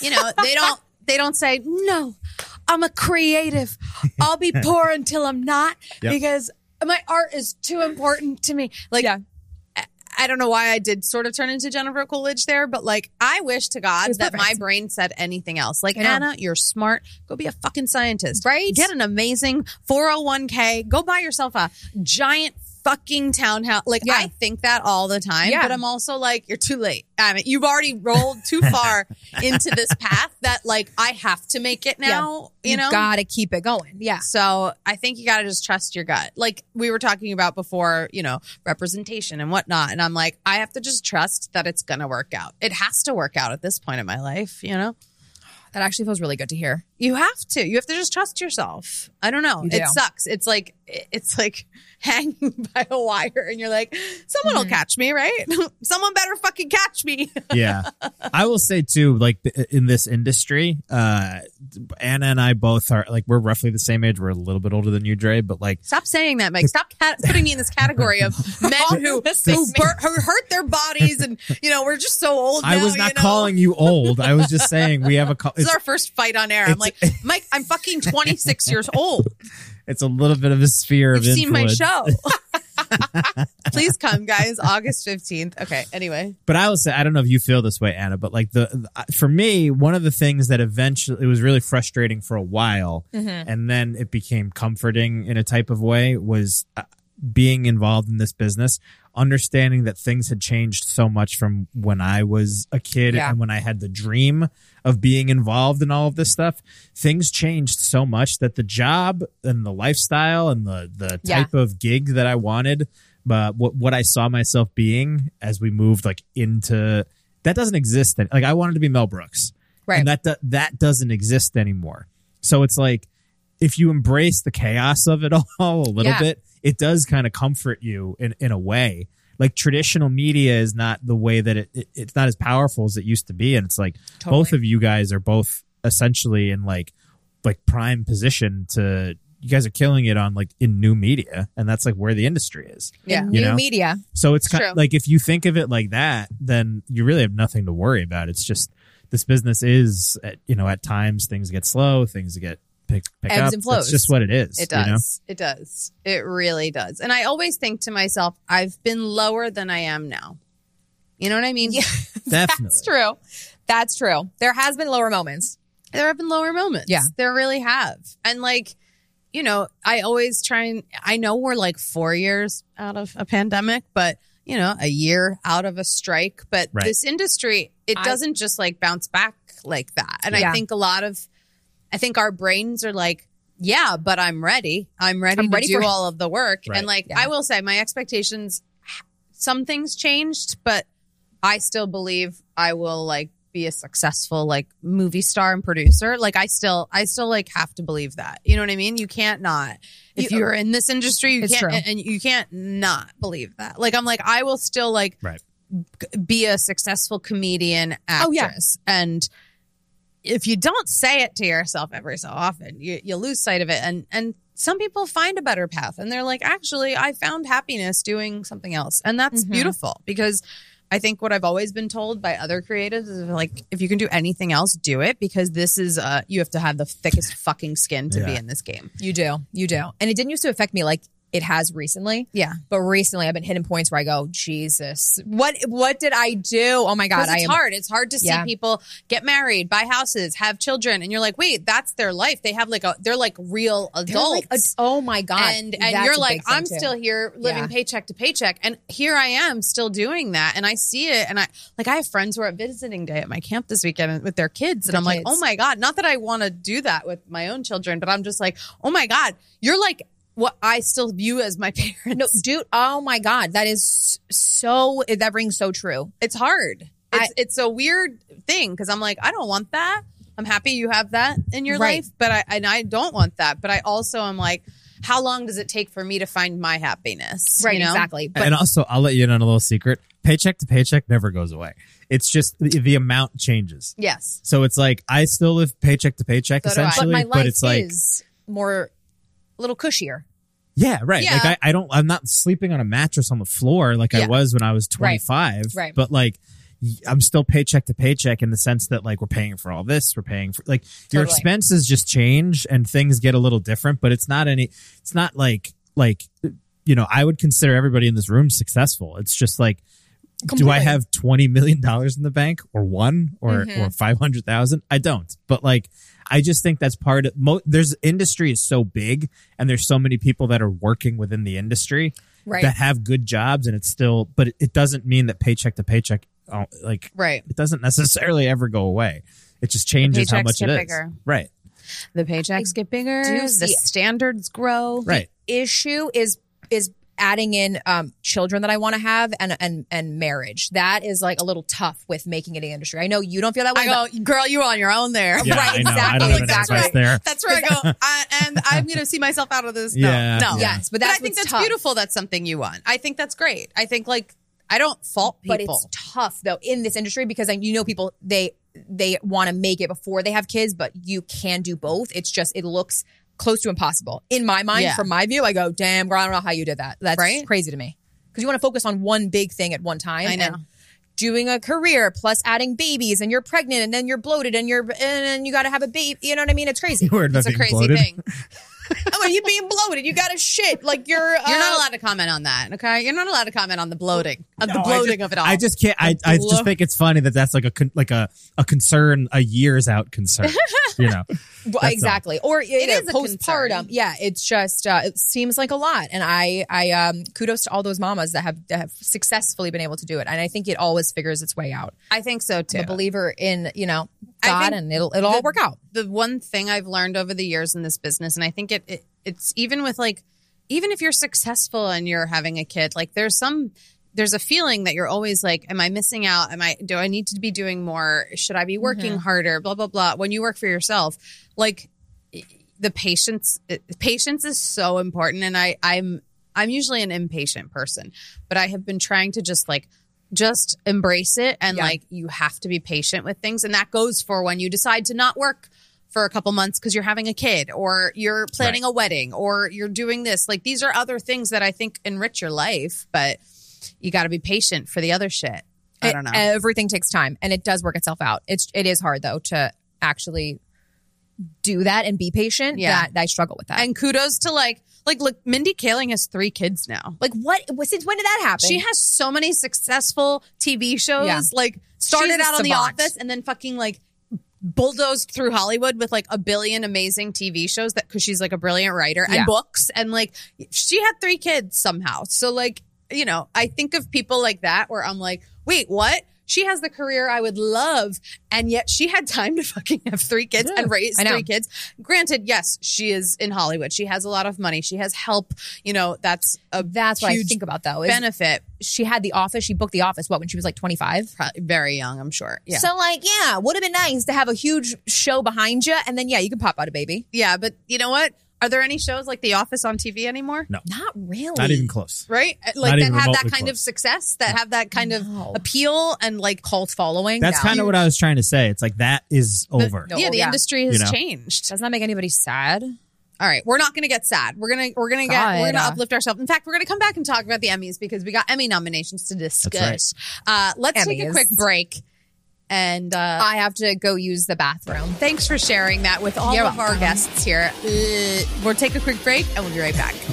they don't say, no, I'm a creative. I'll be poor until I'm not Yep. because my art is too important to me. Like, Yeah. I don't know why I did sort of turn into Jennifer Coolidge there, but like, I wish to God was that perfect. my brain said anything else. Like, I know. Anna, you're smart. Go be a fucking scientist. Right? Get an amazing 401k. Go buy yourself a giant fucking townhouse. Like, Yeah. I think that all the time, Yeah. but I'm also like, you're too late. I mean, you've already rolled too far into this path that like, I have to make it now, you know? gotta keep it going. Yeah. So I think you got to just trust your gut. Like we were talking about before, representation and whatnot. And I'm like, I have to just trust that it's going to work out. It has to work out at this point in my life, That actually feels really good to hear. You have to. You have to just trust yourself. I don't know. You do. It sucks. It's like it's like hanging by a wire, and you're like, someone will catch me, right? Someone better fucking catch me. Yeah. I will say too, like in this industry, Anna and I both are like, we're roughly the same age. We're a little bit older than you, Dre, but like, Stop saying that, Mike. Stop putting me in this category of men who hurt their bodies, and we're just so old. I now, was not calling you old. I was just saying we have This is our first fight on air. I'm like, Mike, I'm fucking 26 years old. it's a little bit of a sphere of You've seen my influence. show. Please come, guys. August 15th. Okay. Anyway. But I will say, I don't know if you feel this way, Anna, but like for me, one of the things that eventually, it was really frustrating for a while, and then it became comforting in a type of way, was being involved in this business, understanding that things had changed so much from when I was a kid and when I had the dream of being involved in all of this stuff. Things changed so much that the job and the lifestyle and the type of gig that I wanted, but what I saw myself being as we moved like into, that doesn't exist. Like I wanted to be Mel Brooks, Right. and that doesn't exist anymore. So it's like, if you embrace the chaos of it all a little bit, it does kind of comfort you in a way. Like traditional media is not the way that it's not as powerful as it used to be. And it's like both of you guys are both essentially in like prime position to, you guys are killing it on like in new media. And that's like where the industry is. Yeah. New media. So it's kind true. of like, if you think of it like that, then you really have nothing to worry about. It's just, this business is, at times things get slow, things get pick Ebbs up. and flows. That's just what it is. It does. It does. It really does. And I always think to myself, I've been lower than I am now. You know what I mean? Yeah. Definitely. That's true. That's true. There has been lower moments. There have been lower moments. Yeah. There really have. And like, I always I know we're like 4 years out of a pandemic, but a year out of a strike. But this industry, it doesn't just like bounce back like that. And I think our brains are like, yeah, but I'm ready. I'm ready to do all of the work. Right. And like, I will say my expectations, some things changed, but I still believe I will like be a successful like movie star and producer. Like I still like have to believe that. You know what I mean? You can't not. If you're in this industry, you can't, and you can't not believe that. Like I'm like, I will still like be a successful comedian, actress. And if you don't say it to yourself every so often, you lose sight of it. And some people find a better path and they're like, actually, I found happiness doing something else. And that's beautiful, because I think what I've always been told by other creatives is like, if you can do anything else, do it, because this is, you have to have the thickest fucking skin to be in this game. You do. And it didn't used to affect me like it has recently. Yeah. But recently I've been hitting points where I go, Jesus, what did I do? Oh my God. It's hard. It's hard to see people get married, buy houses, have children. And you're like, wait, that's their life. They have like they're like real adults. Oh my God. And you're like, I'm still here living paycheck to paycheck. And here I am still doing that. And I see it. And I have friends who are at visiting day at my camp this weekend with their kids. And I'm like, oh my God, not that I want to do that with my own children, but I'm just like, oh my God, you're like what I still view as my parents. No, dude, oh my God. That rings so true. It's hard. It's a weird thing, because I'm like, I don't want that. I'm happy you have that in your life, but I don't want that. But I also am like, how long does it take for me to find my happiness? Right, exactly. And also, I'll let you in on a little secret. Paycheck to paycheck never goes away. It's just the amount changes. Yes. So it's like, I still live paycheck to paycheck, So do I. essentially, But my life it's like, is more, a little cushier. yeah, right. Yeah. Like I'm not sleeping on a mattress on the floor like I was when I was 25. Right. But like, I'm still paycheck to paycheck in the sense that like, we're paying for all this. We're paying for like your expenses just change and things get a little different, but it's not like, I would consider everybody in this room successful. It's just like, do I have $20 million in the bank or one or 500,000? I don't. But like, I just think that's part of there's industry is so big and there's so many people that are working within the industry that have good jobs, and it's still, but it doesn't mean that paycheck to paycheck, it doesn't necessarily ever go away. It just changes how much it is. Bigger. Right. The paychecks get bigger. The standards grow. Right. Issue is adding in children that I want to have and marriage. That is like a little tough with making it in the industry. I know you don't feel that way. I go, girl, you're on your own there. Yeah, Right, I know. I exactly, don't have an exactly. advice there. That's where I go, and I'm going to see myself out of this. No, Yeah. no. Yes, but I that's think what's that's tough. beautiful. That's something you want. I think that's great. I think like I don't fault people. But it's tough though in this industry because people they want to make it before they have kids, but you can do both. It's just it looks close to impossible in my mind. Yeah. From my view, I go, damn, girl, I don't know how you did that. That's Right? crazy to me because you want to focus on one big thing at one time. I know. And doing a career plus adding babies, and you're pregnant, and then you're bloated, and you got to have a baby. You know what I mean? It's crazy. Word about It's a being crazy bloated. thing. Oh, you being bloated. You got to shit like you're. You're not allowed to comment on that, okay? You're not allowed to comment on the bloating of the No, bloating of it all. I just can't. I just think it's funny that that's like a concern, a years out concern. You know, Well, That's exactly. Or is a postpartum. concern. Yeah, it's just it seems like a lot. And I kudos to all those mamas that have successfully been able to do it. And I think it always figures its way out. I think so too. I'm a believer in, I God, think and it'll all work out. The one thing I've learned over the years in this business, and I think it's even with like, even if you're successful and you're having a kid, like there's a feeling that you're always like, am I missing out? Do I need to be doing more? Should I be working harder? Blah, blah, blah. When you work for yourself, like the patience is so important. And I'm usually an impatient person, but I have been trying to just embrace it. And like, you have to be patient with things. And that goes for when you decide to not work for a couple months because you're having a kid or you're planning a wedding or you're doing this. Like, these are other things that I think enrich your life, but you got to be patient for the other shit. I don't know. Everything takes time, and it does work itself out. It is hard though to actually do that and be patient. Yeah. That I struggle with that. And kudos to like look, Mindy Kaling has 3 kids now. like what? Since when did that happen? She has so many successful TV shows. Yeah. Like started She's a out on The savant. Office and then fucking like bulldozed through Hollywood with like a billion amazing TV shows that because she's like a brilliant writer and Yeah. books and like she had 3 kids somehow. So like, you know, I think of people like that where I'm like, wait, what? She has the career I would love, and yet she had time to fucking have 3 kids and raise I know. 3 kids. Granted, yes, she is in Hollywood. She has a lot of money. She has help. You know, that's what I huge think about though. Is benefit. she had The Office. She booked The Office. What, when she was like 25? Probably very young, I'm sure. Yeah. So like, yeah, would have been nice to have a huge show behind you, and then you can pop out a baby. Yeah, but you know what? Are there any shows like The Office on TV anymore? No, Not really. not even close. Right? Like Not that even have that remotely kind of close. success, that have that kind No. of appeal and like Cult following. That's kind of what I was trying to say. It's like that is over. No. yeah, the yeah. industry has You know? changed. Does not make anybody sad. All right, we're not going to get sad. We're gonna God. uplift ourselves. In fact, we're gonna come back and talk about the Emmys because we got Emmy nominations to discuss. Let's take a Emmys. quick break. And I have to go use the bathroom. thanks for sharing that with all You're of our welcome. guests here. We'll take a quick break and we'll be right back.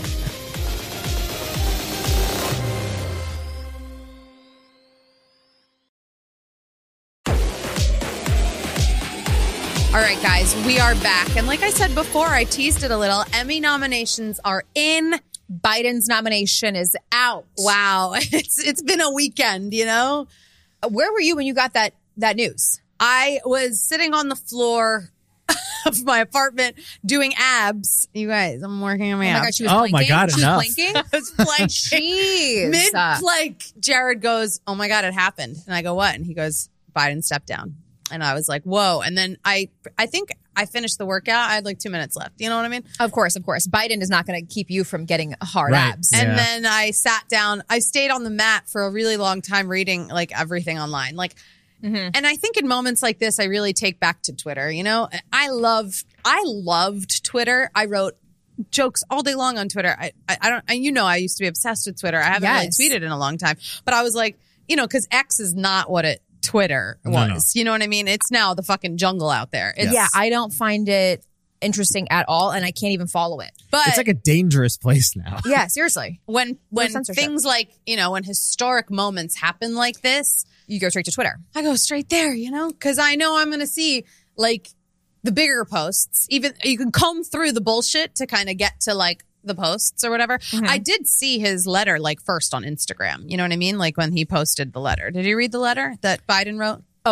All right, guys, we are back. And like I said before, I teased it a little. Emmy nominations are in. Biden's nomination is out. Wow. It's been a weekend, you know? Where were you when you got that news? I was sitting on the floor of my apartment doing abs. You guys, I'm working on my Oh my abs. God, she was Oh planking. my God, She was enough. planking? I was planking. Jeez. Mid-plank, Jared goes, oh my God, it happened. And I go, what? And he goes, Biden stepped down. And I was like, whoa. And then I think I finished the workout. I had like 2 minutes left. You know what I mean? Of course. Biden is not going to keep you from getting hard Right. abs. Yeah. And then I sat down. I stayed on the mat for a really long time reading like everything online. Like, and I think in moments like this, I really take back to Twitter. You know, I loved Twitter. I wrote jokes all day long on Twitter. I don't, and you know, I used to be obsessed with Twitter. I haven't Yes. really tweeted in a long time, but I was like, you know, because X is not what Twitter was. No. You know what I mean? It's now the fucking jungle out there. It's, Yeah, I don't find it interesting at all, and I can't even follow it. but It's like a dangerous place now. Yeah, seriously. when censorship. things like, you know, when historic moments happen like this, You go straight to Twitter. I go straight there, you know, because I know I'm going to see like the bigger posts. Even you can comb through the bullshit to kind of get to like the posts or whatever. I did see his letter like first on Instagram. You know what I mean? Like when he posted the letter. Did you read the letter that Biden wrote? Oh, yeah.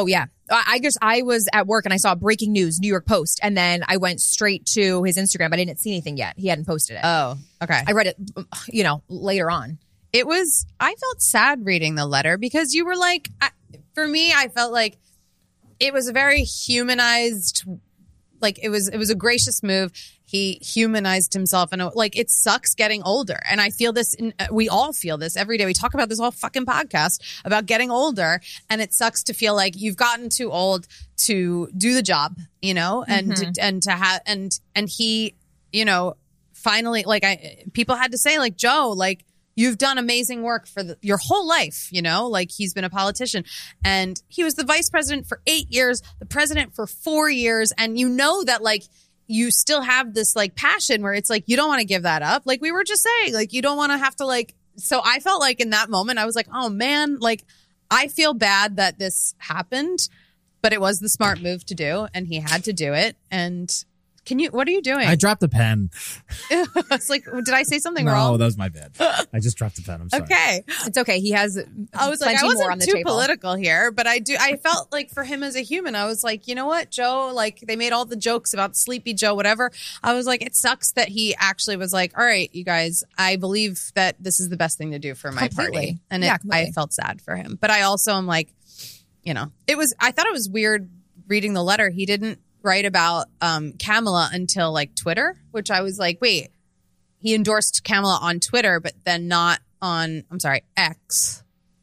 I was at work and I saw breaking news, New York Post, and then I went straight to his Instagram. I didn't see anything yet. He hadn't posted it. Oh, okay. I read it, later on. I felt sad reading the letter because you were like, for me, I felt like it was a very humanized, like it was a gracious move. He humanized himself, and like it sucks getting older. And I feel this, we all feel this every day. We talk about this whole fucking podcast about getting older, and it sucks to feel like you've gotten too old to do the job, and to have, and he, finally, like people had to say, like, Joe, like, you've done amazing work for your whole life, like he's been a politician, and he was the vice president for 8 years, the president for 4 years. And that like you still have this like passion where it's like, you don't want to give that up. Like we were just saying, like, you don't want to have to like, so I felt like in that moment, I was like, oh man, like I feel bad that this happened, but it was the smart move to do. And he had to do it. And what are you doing? I dropped the pen. It's like, did I say something No, wrong? that was my bad. I just dropped the pen. I'm sorry. Okay. It's okay. He has I was like, I plenty more on wasn't the too table. political here, but I felt like for him as a human, I was like, you know what, Joe, like they made all the jokes about Sleepy Joe, whatever. I was like, it sucks that he actually was like, all right, you guys, I believe that this is the best thing to do for my party. And I felt sad for him. But I also am like, I thought it was weird reading the letter. He didn't write about Kamala until like Twitter, which I was like, wait, he endorsed Kamala on Twitter, but then not on, I'm sorry, X.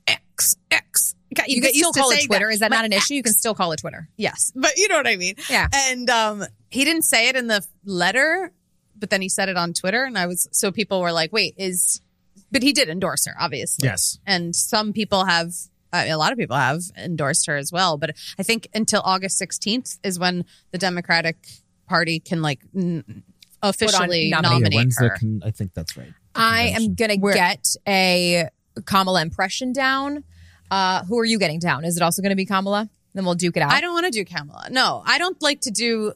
You can still call it Twitter. Is that not an issue? You can still call it Twitter. Yes, but you know what I mean. Yeah. And he didn't say it in the letter, but then he said it on Twitter, and so people were like, wait, but he did endorse her, obviously. Yes. And some people have. A lot of people have endorsed her as well, but I think until August 16th is when the Democratic Party can like officially nominate her. I think that's right. I am going to get a Kamala impression down. Who are you getting down? Is it also going to be Kamala? Then we'll duke it out. I don't want to do Kamala. No, I don't like to do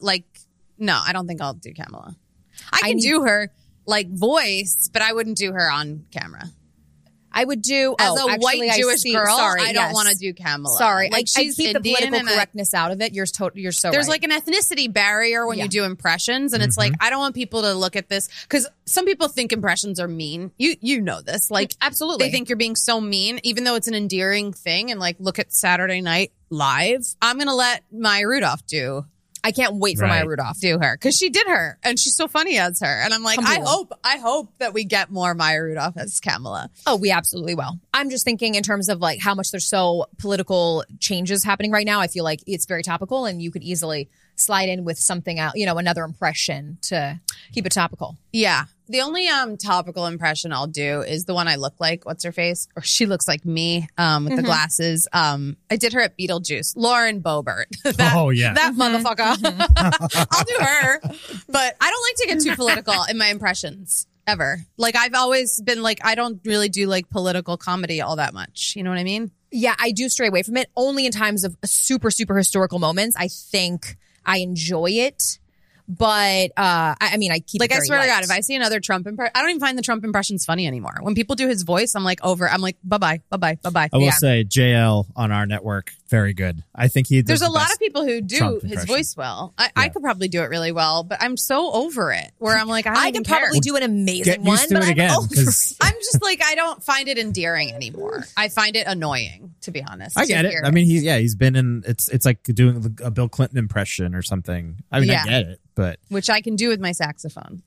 I don't think I'll do Kamala. I can do her like voice, but I wouldn't do her on camera. I would do as a white Jewish girl. I don't want to do Kamala. Sorry, like I she's keep Indian the political correctness out of it. You're so there's right. like an ethnicity barrier when you do impressions, and it's like I don't want people to look at this because some people think impressions are mean. You know this, like absolutely, they think you're being so mean, even though it's an endearing thing. And like, look at Saturday Night Live. I'm gonna let Maya Rudolph do. I can't wait for Maya Rudolph do her because she did her and she's so funny as her. And I'm like, I hope that we get more Maya Rudolph as Kamala. Oh, we absolutely will. I'm just thinking in terms of like how much there's so political changes happening right now. I feel like it's very topical, and you could easily slide in with something out, another impression to keep it topical. Yeah. The only topical impression I'll do is the one I look like. What's her face? Or she looks like me with the glasses. I did her at Beetlejuice. Lauren Boebert. That motherfucker. I'll do her. But I don't like to get too political in my impressions ever. Like I've always been like, I don't really do like political comedy all that much. You know what I mean? Yeah, I do stray away from it only in times of super, super historical moments. I think I enjoy it. But I mean, I keep like it I very swear light. to God, if I see another Trump impression, I don't even find the Trump impressions funny anymore. When people do his voice, I'm like over. I'm like bye bye. I will say JL on our network, very good. I think he. There's does a the lot best of people who do Trump his impression. voice well. I could probably do it really well, but I'm so over it. Where I'm like, I can probably do an amazing Get used to one, it but again I'm over because I'm just like, I don't find it endearing anymore. I find it annoying, to be honest. I get it. I mean, he's been in. It's like doing a Bill Clinton impression or something. I mean, I get it, but which I can do with my saxophone.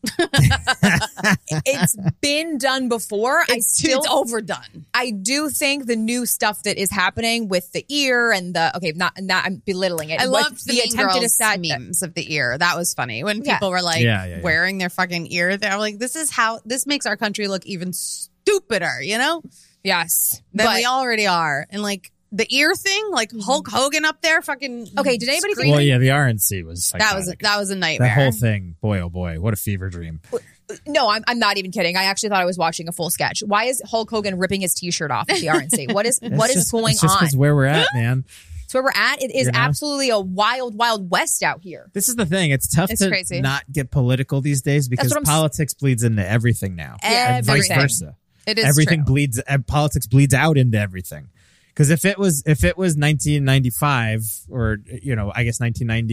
It's been done before. It's overdone. I do think the new stuff that is happening with the ear and not I'm belittling it. I loved the attempted Girls memes of the ear. That was funny when people were like wearing their fucking ear. They're like, this makes our country look even stupider, Yes. Than we already are. And like the ear thing, like Hulk Hogan up there fucking. Okay, did anybody think well, yeah, the RNC was psychotic. that was a nightmare. That whole thing, boy, oh boy, what a fever dream. No, I'm not even kidding. I actually thought I was watching a full sketch. Why is Hulk Hogan ripping his T-shirt off at the RNC? What is going It's on? just because where we're at, man. It's where we're at. It is absolutely a wild, wild west out here. This is the thing. It's tough to crazy. not get political these days because politics bleeds into everything now. And vice versa. It is everything true. bleeds. Politics bleeds out into everything. Because if it was 1995 or I guess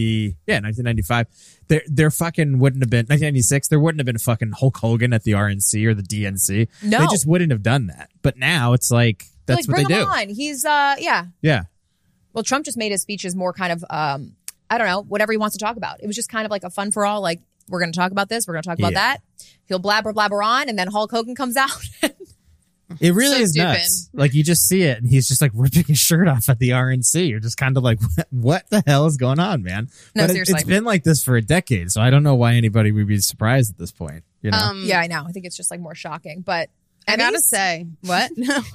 1995, there fucking wouldn't have been 1996. There wouldn't have been fucking Hulk Hogan at the RNC or the DNC. No. They just wouldn't have done that. But now it's like that's what bring they him do. on. He's yeah. Well, Trump just made his speeches more kind of I don't know, whatever he wants to talk about. It was just kind of like a fun for all. Like we're going to talk about this. We're going to talk about that. He'll blabber on, and then Hulk Hogan comes out. It really So is stupid. nuts. Like you just see it, and he's just like ripping his shirt off at the RNC. You're just kind of like, what the hell is going on, man? No, But seriously. it's been like this for a decade, so I don't know why anybody would be surprised at this point. Yeah, I know. I think it's just like more shocking. But I gotta Emmys? say, what?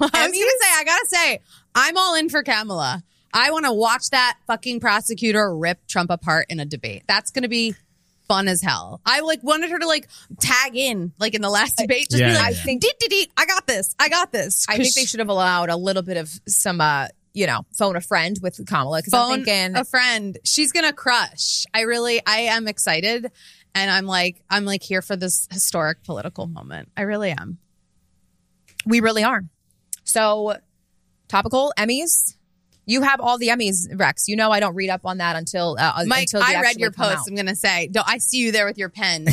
I gotta say, I'm all in for Kamala. I want to watch that fucking prosecutor rip Trump apart in a debate. That's gonna be fun as hell. I wanted her to tag in in the last debate. Just Yeah, be yeah. like, I think- I got this. I think they should have allowed a little bit of some, phone a friend with Kamala. Because I'm phone thinking, a friend. She's gonna crush. I am excited, and I'm here for this historic political moment. I really am. we really are. So, topical Emmys. You have all the Emmys, Rex. You know I don't read up on that until Mike, until they I read actually your come post. out. I'm going to say, I see you there with your pen.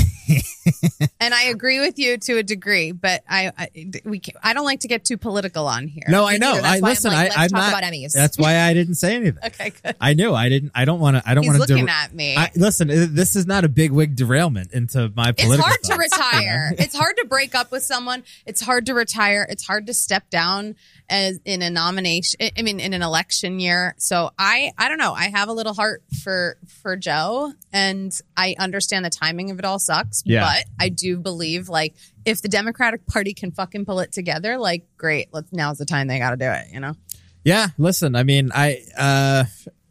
And I agree with you to a degree, but I don't like to get too political on here. No, I know. neither. That's why I'm listen. like, let's I'm talk not. about Emmys. That's why I didn't say anything. Okay, good. I knew I didn't. I don't want to. I don't He's want to. looking at me. Listen, this is not a big wig derailment into my It's political. hard to thoughts, retire. It's hard to break up with someone. It's hard to retire. It's hard to step down as in a nomination. I mean, in an election year. So I don't know. I have a little heart for Joe, and I understand the timing of it all sucks. Yeah. But I do believe if the Democratic Party can fucking pull it together, great. Now's the time they got to do it. Yeah, listen, I mean, I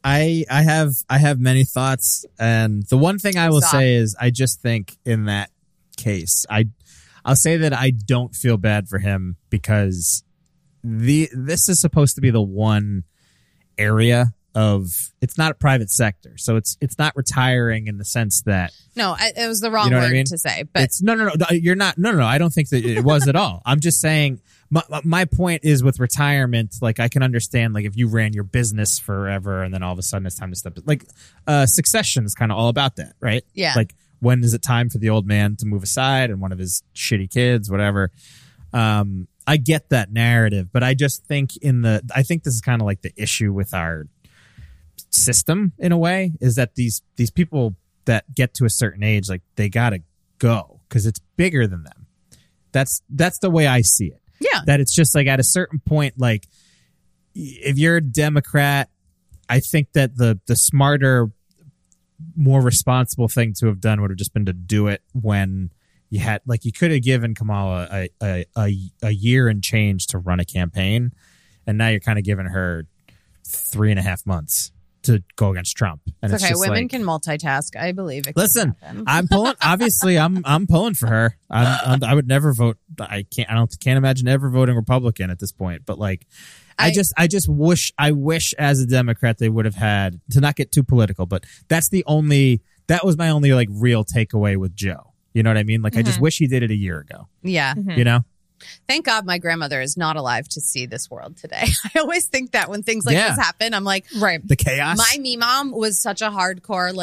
have many thoughts, and the one thing I will Stop. say is I just think in that case, I'll say that I don't feel bad for him because this is supposed to be the one area of it's not a private sector, so it's not retiring in the sense that No, it was the wrong You know what word I mean? to say. But it's no, you're not. No, I don't think that it was at all. I'm just saying. My point is with retirement, I can understand, if you ran your business forever and then all of a sudden it's time to step. Succession is kind of all about that, right? Yeah. When is it time for the old man to move aside and one of his shitty kids, whatever. I get that narrative, but I just think I think this is kind of the issue with our system in a way is that these people that get to a certain age, they gotta go because it's bigger than them. That's the way I see it. yeah, That it's just at a certain point, if you're a Democrat, I think that the smarter, more responsible thing to have done would have just been to do it when you had you could have given Kamala a year and change to run a campaign, and now you're kind of giving her 3.5 months to go against Trump. And it's okay. just Women can multitask. I believe it. Listen, can happen. I'm pulling. Obviously, I'm pulling for her. I would never vote. I can't imagine ever voting Republican at this point. But I just wish as a Democrat they would have had to not get too political. But that was my only real takeaway with Joe. You know what I mean? I just wish he did it a year ago. Yeah. You know? Thank God my grandmother is not alive to see this world today. I always think that when things like Yeah. this happen, I'm like, right. The chaos. my me mom was such a hardcore,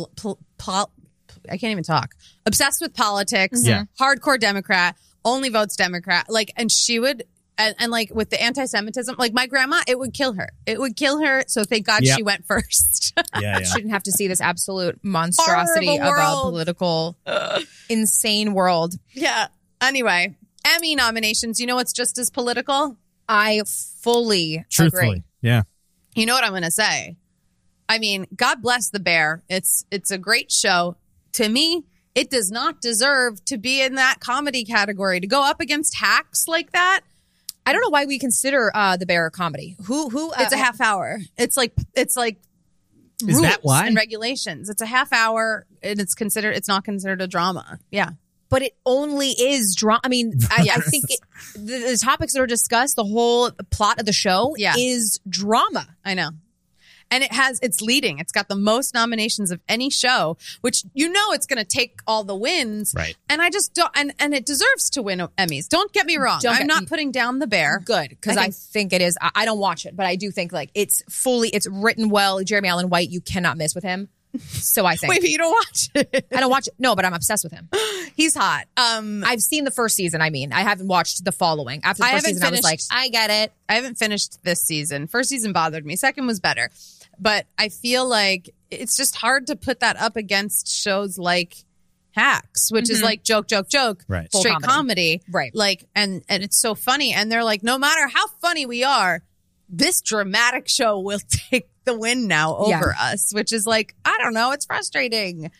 I can't even talk. Obsessed with politics. Yeah. Hardcore Democrat. Only votes Democrat. And she would, and with the anti-Semitism, my grandma, it would kill her. It would kill her. So thank God Yep. she went first. yeah. Shouldn't have to see this absolute monstrosity Horrible of a world. political, insane world. Yeah. Anyway, Emmy nominations. You know what's just as political? I fully Truthfully. agree. Yeah. You know what I'm going to say? I mean, God bless The Bear. It's a great show. To me, it does not deserve to be in that comedy category. To go up against Hacks like that, I don't know why we consider The Bear a comedy. Who? it's a half hour. It's like Is rules that why? and regulations. It's a half hour, and it's not considered a drama. Yeah. But it only is drama. I mean, I think the topics that are discussed, the whole plot of the show Yeah. is drama. I know. And it's leading. It's got the most nominations of any show, which it's going to take all the wins. Right. And I just don't, and it deserves to win Emmys. Don't get me wrong. I'm not putting down The Bear. Good, because I think it is. I don't watch it, but I do think like it's written well. Jeremy Allen White, you cannot miss with him. So I think. Wait, but you don't watch it? I don't watch it. No, but I'm obsessed with him. He's hot. I've seen the first season. I mean, I haven't watched the following. After the first season, I was like, I get it. I haven't finished this season. First season bothered me. Second was better. But I feel like it's just hard to put that up against shows like Hacks, which is like joke, Right. straight comedy. Right. Like, and it's so funny. And they're like, no matter how funny we are, this dramatic show will take the win now over us, which is like, I don't know. It's frustrating.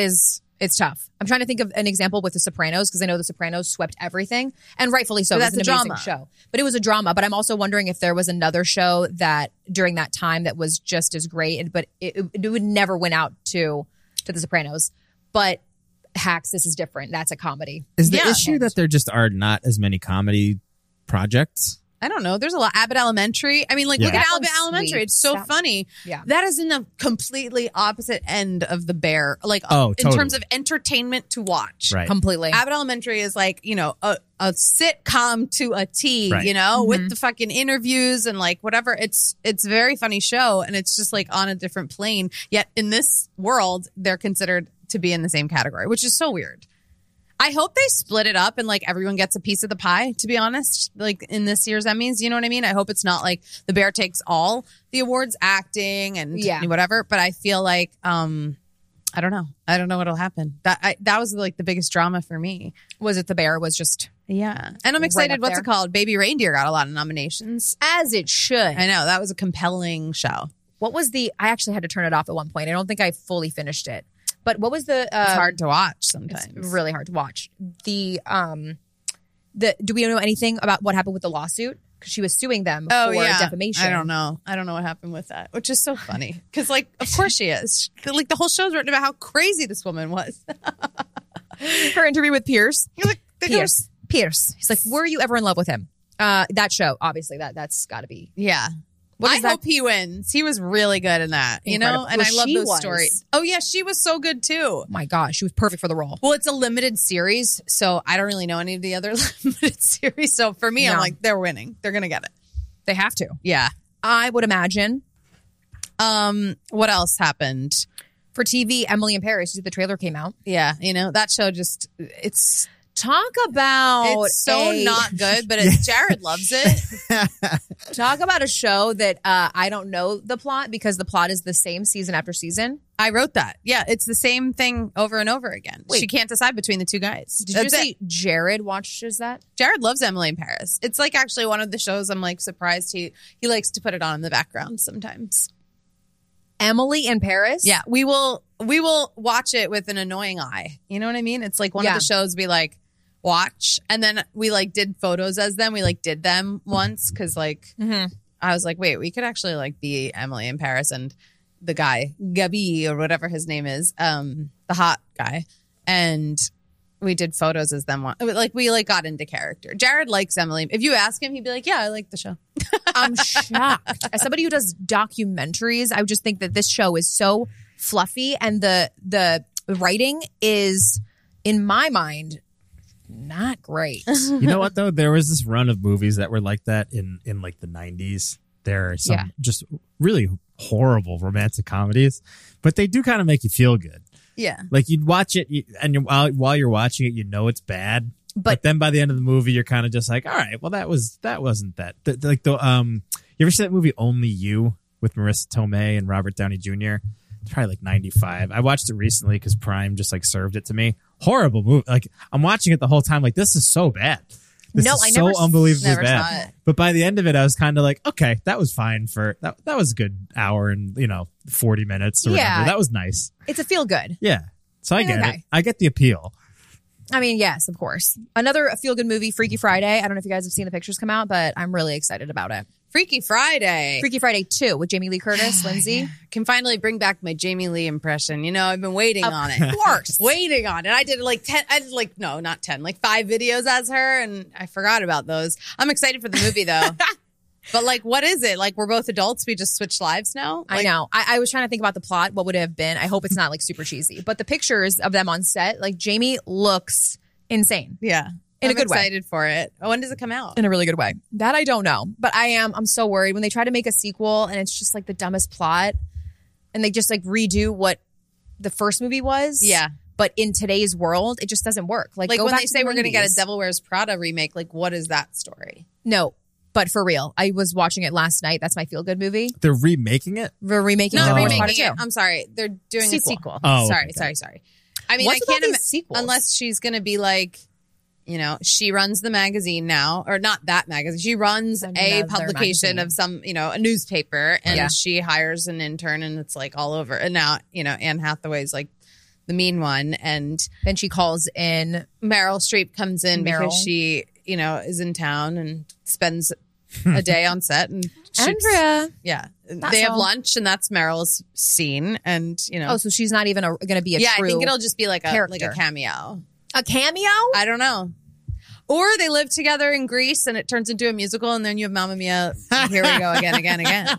It's tough. I'm trying to think of an example with The Sopranos because I know The Sopranos swept everything, and rightfully so. But It was that's an a amazing drama. show, but it was a drama. But I'm also wondering if there was another show that during that time that was just as great, but it would never win out to The Sopranos. But Hacks, this is different. That's a comedy. Is the Yeah. issue that there just are not as many comedy projects? I don't know. There's a lot. Abbott Elementary. I mean, like, Yeah. look at That Abbott one's Elementary. sweet. It's so That- funny. Yeah. That is in the completely opposite end of The Bear. Like, Oh, in totally. terms of entertainment to watch. Right. Completely. Abbott Elementary is like, a sitcom to a T, Right. with the fucking interviews and like whatever. It's a very funny show and it's just like on a different plane. Yet in this world, they're considered to be in the same category, which is so weird. I hope they split it up and like everyone gets a piece of the pie, to be honest, like in this year's Emmys. You know what I mean? I hope it's not like The Bear takes all the awards, acting and whatever. But I feel like, I don't know. I don't know what'll happen. That was like the biggest drama for me. Was it The Bear? Was just Yeah. And I'm Right excited. up What's there. it called? Baby Reindeer got a lot of nominations. as it should. I know. That was a compelling show. What was I actually had to turn it off at one point. I don't think I fully finished it. But what was the? It's hard to watch sometimes. It's really hard to watch. Do we know anything about what happened with the lawsuit? Because she was suing them for defamation. I don't know. I don't know what happened with that, which is so funny. Because, like, of course she is. Like, the whole show's written about how crazy this woman was. Her interview with Pierce. You're like, Pierce. He's like, were you ever in love with him? That show, obviously, that's got to be. Yeah. What I is that? hope he wins. He was really good in that, you know? Incredible. And Well, I love she those was. stories. Oh, yeah. She was so good, too. Oh my gosh, she was perfect for the role. Well, it's a limited series, so I don't really know any of the other limited series. So for me, I'm No. like, they're winning. They're going to get it. They have to. Yeah. I would imagine. What else happened? For TV, Emily in Paris, the trailer came out. Yeah, that show just it's Talk about so not good, but Jared loves it. talk about a show that I don't know the plot because the plot is the same season after season. I wrote that. Yeah, it's the same thing over and over again. Wait. She can't decide between the two guys. Did you That's say it. Jared watches that? Jared loves Emily in Paris? It's like actually one of the shows I'm like surprised he likes to put it on in the background sometimes. Emily in Paris? Yeah, we will watch it with an annoying eye. You know what I mean? It's like one of Yeah. the shows we like watch, and then we like did photos as them. We like did them once because like I was like, wait, we could actually like be Emily in Paris and the guy Gabi or whatever his name is, the hot guy, and we did photos as them. Like we like got into character. Jared likes Emily. If you ask him, he'd be like, yeah, I like the show. I'm shocked. As somebody who does documentaries, I would just think that this show is so fluffy and the writing is, in my mind, not great. You know what though? There was this run of movies that were like that in like the 90s. There are some just really horrible romantic comedies, but they do kind of make you feel good. Yeah. Like you'd watch it and while you're watching it, you know it's bad. But then by the end of the movie, you're kind of just like, all right, well that wasn't that. You ever see that movie Only You with Marissa Tomei and Robert Downey Jr.? It's probably like 95. I watched it recently because Prime just like served it to me. Horrible movie. Like I'm watching it the whole time. Like this is so bad. This No, is I so never- unbelievably never saw bad. it. But by the end of it, I was kind of like, okay, that was fine for that. That was a good hour and 40 minutes or Yeah. whatever. That was nice. It's a feel good. Yeah. So I get it. Okay. I get the appeal. I mean, yes, of course. Another feel good movie, Freaky Friday. I don't know if you guys have seen the pictures come out, but I'm really excited about it. Freaky Friday. Freaky Friday 2 with Jamie Lee Curtis, Lindsay. Can finally bring back my Jamie Lee impression. I've been waiting on it. Of course. Waiting on it. I did like 10, no, not 10, like 5 videos as her, and I forgot about those. I'm excited for the movie though. But like, what is it? Like, we're both adults. We just switched lives now. I know. I was trying to think about the plot. What would it have been? I hope it's not like super cheesy. But the pictures of them on set, like Jamie looks insane Yeah. In a I'm good way. excited for it. Oh, when does it come out? in a really good way. That I don't know, but I'm so worried when they try to make a sequel and it's just like the dumbest plot, and they just like redo what the first movie was. Yeah. But in today's world, it just doesn't work. Like go when back they to say the we're going to get a 90s. Devil Wears Prada remake, like, what is that story? No, but for real, I was watching it last night. That's my feel good movie. They're remaking it. We're remaking No, Devil they're Wears Prada remaking it. 2. I'm sorry. They're doing Sequel. a sequel. Oh, sorry, okay. sorry. I mean, What's with I all can't these sequels? unless she's going to be like, you know, she runs the magazine now, or not that magazine. She runs a Another publication magazine. of some, you know, a newspaper, and Yeah. she hires an intern, and it's like all over. And now, you know, Anne Hathaway's like the mean one, and Then she calls in. Meryl Streep comes in because Meryl. she, you know, is in town and spends a day on set and shoots. Andrea. Yeah, they have all. lunch, and that's Meryl's scene, and you know, Oh, so she's not even going to be a yeah, true I think it'll just be like a character. cameo. a cameo. I don't know. Or they live together in Greece and it turns into a musical, and then you have Mamma Mia. Here we go again.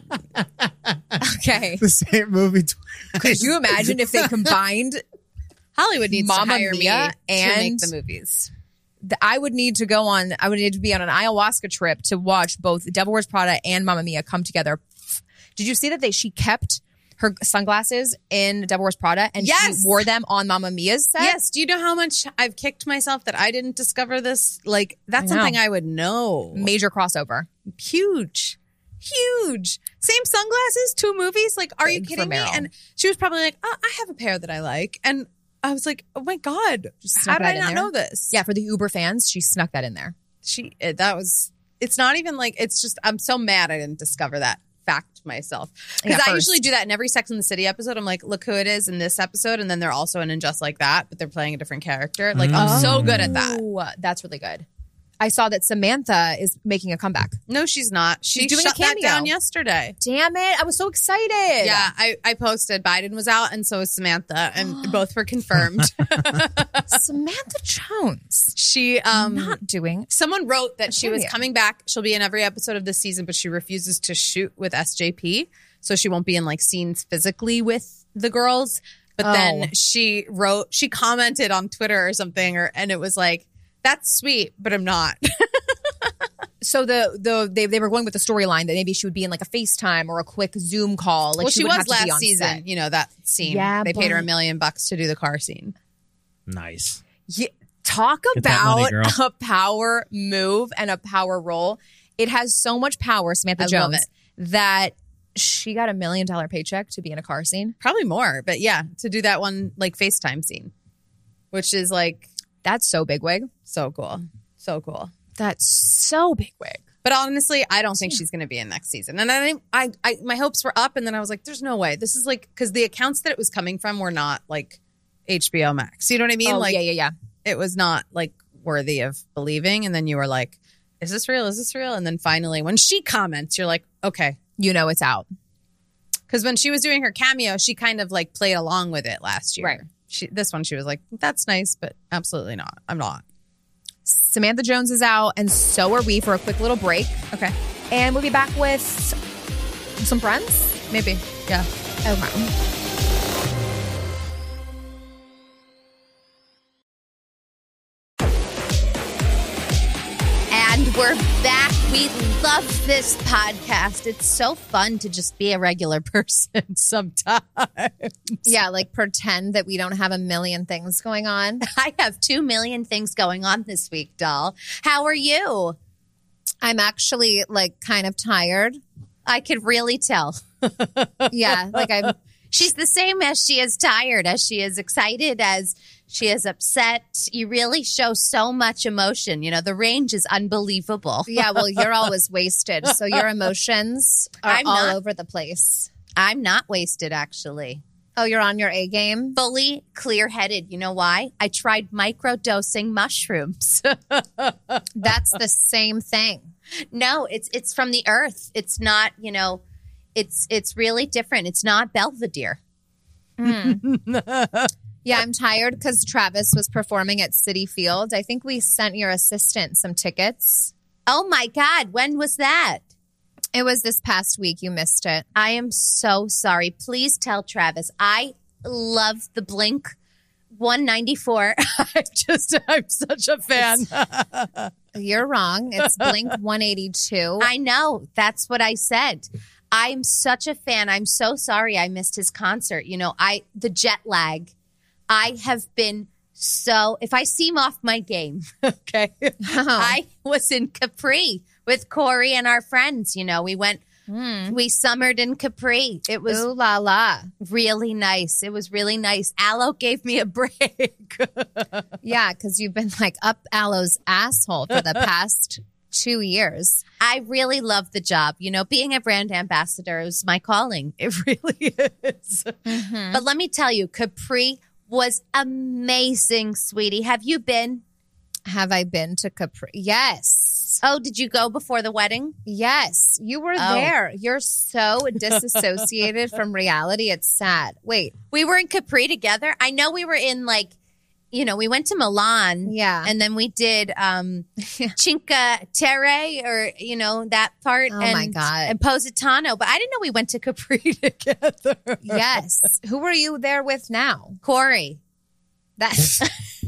Okay. The same movie. Could you imagine if they combined? Hollywood needs Mamma to hire me Mia to make and- the movies. I would need to be on an ayahuasca trip to watch both Devil Wears Prada and Mamma Mia come together. Did you see that she kept her sunglasses in Devil Wears Prada and Yes. she wore them on Mamma Mia's set? Yes. Do you know how much I've kicked myself that I didn't discover this? Like, that's I know. something I would know. Major crossover. Huge. Same sunglasses, 2 movies. Like, are you Big for kidding me? Meryl. And she was probably like, oh, I have a pair that I like. And I was like, oh my God, Just how snuck did that I in not there. know this? Yeah, for the Uber fans, she snuck that in there. It's not even like, it's just, I'm so mad I didn't discover that fact myself. Because Yeah, I first. usually do that in every Sex and the City episode. I'm like, look who it is in this episode. And then they're also in Just Like That, but they're playing a different character. Like, I'm so good at that. Ooh, that's really good. I saw that Samantha is making a comeback. No, she's not. She She's doing a shut that cameo. down yesterday. Damn it. I was so excited. Yeah, I posted Biden was out, and so was Samantha, and both were confirmed. Samantha Jones. She Not doing. someone wrote that she was cameo. coming back. She'll be in every episode of this season, but she refuses to shoot with SJP, so she won't be in like scenes physically with the girls. But Oh. then she commented on Twitter or something, and it was like, "That's sweet, but I'm not." So they were going with the storyline that maybe she would be in like a FaceTime or a quick Zoom call. Like well, she wouldn't was have to be last on season. set. You know that scene. Yeah, they paid her but- $1 million to do the car scene. Nice. Yeah, talk Get that money, about girl. a power move and a power role. It has so much power, Samantha I Jones, love it. that she got $1 million paycheck to be in a car scene. Probably more, but yeah, to do that one like FaceTime scene, which is like That's so big wig. so cool. So cool. That's so big wig. But honestly, I don't think she's going to be in next season. And I my hopes were up, and then I was like, "There's no way." This is like, because the accounts that it was coming from were not like HBO Max. You know what I mean? Oh, like, yeah. it was not like worthy of believing. And then you were like, "Is this real? Is this real?" And then finally, when she comments, you're like, "Okay." You know it's out. Because when she was doing her cameo, she kind of like played along with it last year. Right. This one, she was like, "That's nice, but absolutely not. I'm not." Samantha Jones is out, and so are we for a quick little break. Okay, And we'll be back with some friends. maybe. Yeah. Okay. And we're back. We love this podcast. It's so fun to just be a regular person sometimes. Yeah, like pretend that we don't have a million things going on. I have 2 million things going on this week, doll. How are you? I'm actually like kind of tired. I could really tell. Yeah, like I'm. She's the same as she is tired, as she is excited, as she is upset. You really show so much emotion. You know, the range is unbelievable. Yeah, well, you're always wasted, so your emotions are I'm all not. over the place. I'm not wasted, actually. Oh, you're on your A game. Fully clear-headed. You know why? I tried microdosing mushrooms. That's the same thing. No, it's from the earth. It's not, you know, it's really different. It's not Belvedere. Yeah, I'm tired because Travis was performing at Citi Field. I think we sent your assistant some tickets. Oh my God, when was that? It was this past week. You missed it. I am so sorry. Please tell Travis. I love the Blink 194. I'm such a fan. You're wrong. It's Blink 182. I know. That's what I said. I'm such a fan. I'm so sorry I missed his concert. You know, the jet lag. I have been if I seem off my game, okay. I was in Capri with Corey and our friends. You know, we went, we summered in Capri. It was Ooh la la. really nice. It was really nice. Aloe gave me a break. Yeah, because you've been like up Aloe's asshole for the past 2 years. I really love the job. You know, being a brand ambassador is my calling. It really is. But let me tell you, Capri was amazing, sweetie. Have you been? Have I been to Capri? Yes. Oh, did you go before the wedding? Yes. You were there. You're so disassociated from reality. It's sad. Wait. We were in Capri together. I know we were in we went to Milan. Yeah. And then we did Cinque Terre or, that part. Oh, my God. And Positano. But I didn't know we went to Capri together. Yes. Who were you there with now? Corey. That's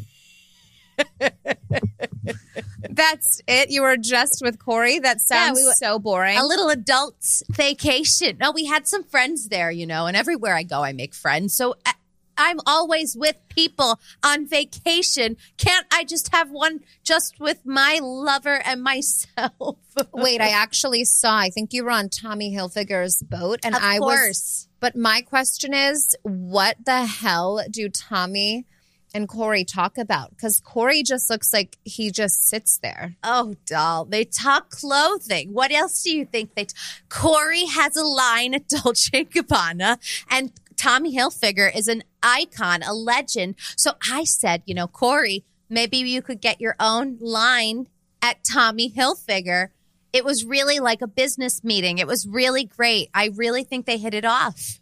it. You were just with Corey. That sounds so boring. A little adult vacation. No, we had some friends there, and everywhere I go, I make friends. So I'm always with people on vacation. Can't I just have one just with my lover and myself? Wait, I actually saw, I think you were on Tommy Hilfiger's boat. And Of course. But my question is, what the hell do Tommy and Corey talk about? Because Corey just looks like he just sits there. Oh, doll. They talk clothing. What else do you think Corey has a line at Dolce & Gabbana, and Tommy Hilfiger is an icon, a legend. So I said, Corey, maybe you could get your own line at Tommy Hilfiger. It was really like a business meeting. It was really great. I really think they hit it off.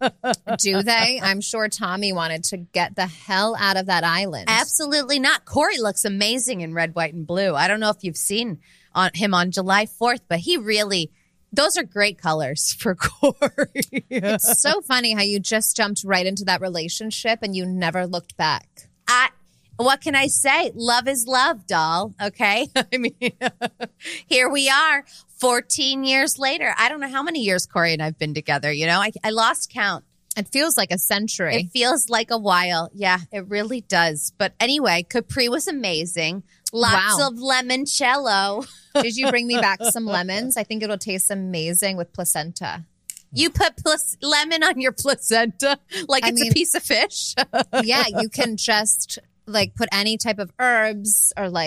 Do they? I'm sure Tommy wanted to get the hell out of that island. Absolutely not. Corey looks amazing in red, white, and blue. I don't know if you've seen him on July 4th, but he really... Those are great colors for Corey. It's so funny how you just jumped right into that relationship and you never looked back. What can I say? Love is love, doll. Okay. I mean, here we are 14 years later. I don't know how many years Corey and I've been together. I lost count. It feels like a century. It feels like a while. Yeah, it really does. But anyway, Capri was amazing. Lots of limoncello. Did you bring me back some lemons? I think it'll taste amazing with placenta. You put lemon on your placenta like it's a piece of fish? Yeah, you can just put any type of herbs or oh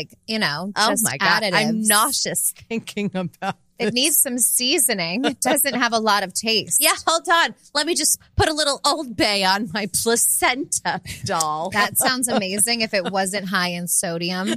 my God, additives. I'm nauseous thinking about it. Needs some seasoning. It doesn't have a lot of taste. Yeah, hold on. Let me just put a little Old Bay on my placenta, doll. That sounds amazing if it wasn't high in sodium.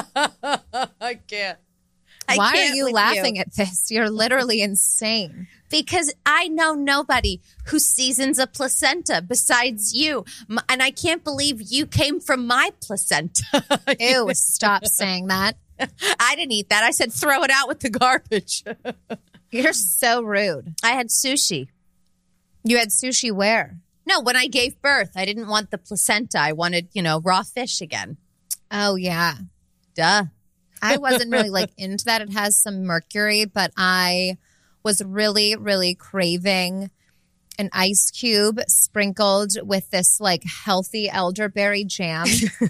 I can't. Why are you laughing at this? You're literally insane. Because I know nobody who seasons a placenta besides you. And I can't believe you came from my placenta. Ew, stop saying that. I didn't eat that. I said throw it out with the garbage. You're so rude. I had sushi. You had sushi where? No, when I gave birth. I didn't want the placenta. I wanted, raw fish again. Oh, yeah. Duh. I wasn't really into that. It has some mercury, but I was really, really craving an ice cube sprinkled with this healthy elderberry jam.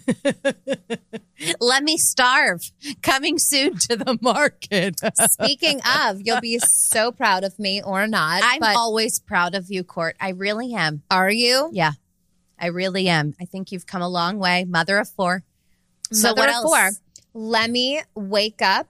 Let me starve. Coming soon to the market. Speaking of, you'll be so proud of me or not. I'm always proud of you, Court. I really am. Are you? Yeah, I really am. I think you've come a long way. Mother of four. So Mother what of else? four. Lemmy Wake Up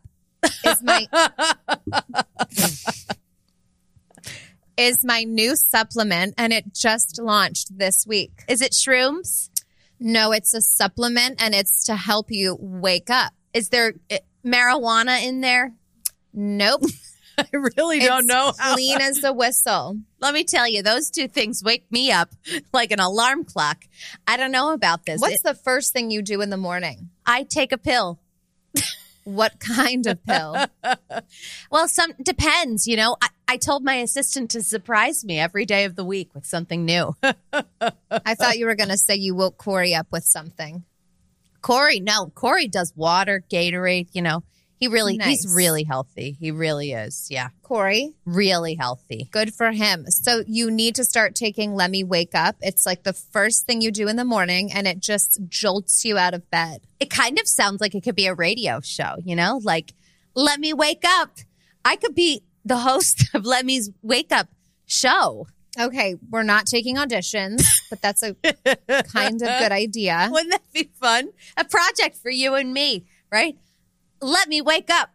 is my new supplement, and it just launched this week. Is it shrooms? No, it's a supplement, and it's to help you wake up. Is there marijuana in there? Nope. I really don't know. Clean as a whistle. Let me tell you, those two things wake me up like an alarm clock. I don't know about this. What's the first thing you do in the morning? I take a pill. What kind of pill? Well, some depends. You know, I told my assistant to surprise me every day of the week with something new. I thought you were going to say you woke Corey up with something. Corey does water, Gatorade. You know, he's Nice. really healthy. He really is. Yeah, Corey, really healthy. good for him. So you need to start taking Let Me Wake Up. It's like the first thing you do in the morning, and it just jolts you out of bed. It kind of sounds like it could be a radio show. You know, like Let Me Wake Up. I could be the host of Let Me Wake Up show. Okay, we're not taking auditions, but that's a kind of good idea. Wouldn't that be fun? A project for you and me, right? Let me wake up.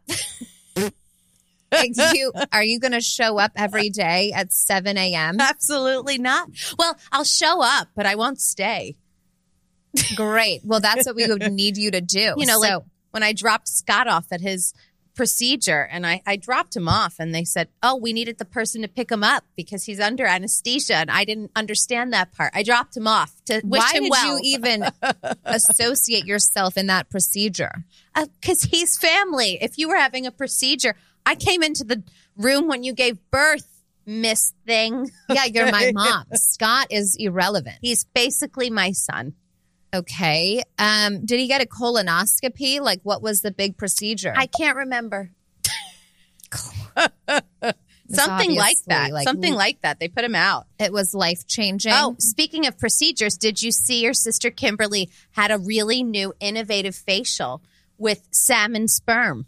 Are you going to show up every day at 7 a.m.? Absolutely not. Well, I'll show up, but I won't stay. Great. Well, that's what we would need you to do. You know, So- like when I dropped Scott off at his procedure and I dropped him off and they said, oh, we needed the person to pick him up because he's under anesthesia. And I didn't understand that part. I dropped him off to wish why him did well. you even associate yourself in that procedure? Because he's family. If you were having a procedure, I came into the room when you gave birth, Miss Thing. Yeah, you're my mom. Scott is irrelevant. He's basically my son. Okay. Did he get a colonoscopy? Like, what was the big procedure? I can't remember. Something like that. obviously, Something like that. They put him out. It was life changing. Oh, speaking of procedures, did you see your sister Kimberly had a really new innovative facial with salmon sperm?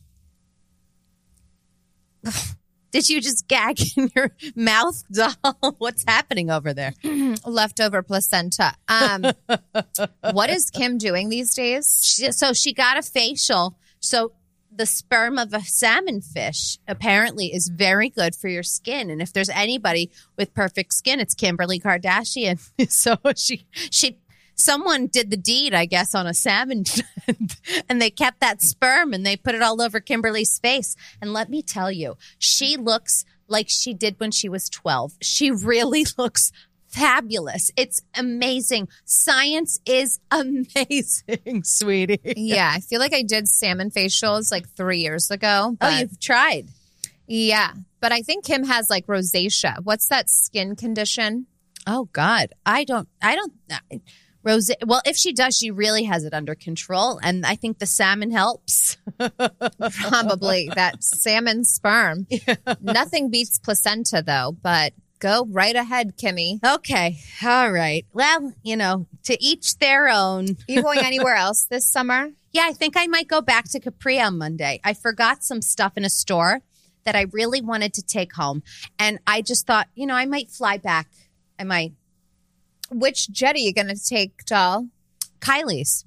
Did you just gag in your mouth, doll? What's happening over there? leftover placenta. What is Kim doing these days? So she got a facial. So the sperm of a salmon fish apparently is very good for your skin. And if there's anybody with perfect skin, it's Kimberly Kardashian. So someone did the deed, I guess, on a salmon and they kept that sperm and they put it all over Kimberly's face. And let me tell you, she looks like she did when she was 12. She really looks fabulous. It's amazing. Science is amazing, sweetie. Yeah, I feel like I did salmon facials like 3 years ago. But Oh, you've tried. yeah, but I think Kim has like rosacea. What's that skin condition? Oh God, I don't. Rose. Well, if she does, she really has it under control, and I think the salmon helps. Probably that salmon sperm. Nothing beats placenta though, but go right ahead, Kimmy. Okay, all right. Well, you know, to each their own. Are you going anywhere else this summer? Yeah, I think I might go back to Capri on Monday. I forgot some stuff in a store that I really wanted to take home, and I just thought, you know, I might fly back. I might. Which jet are you going to take, doll? Kylie's.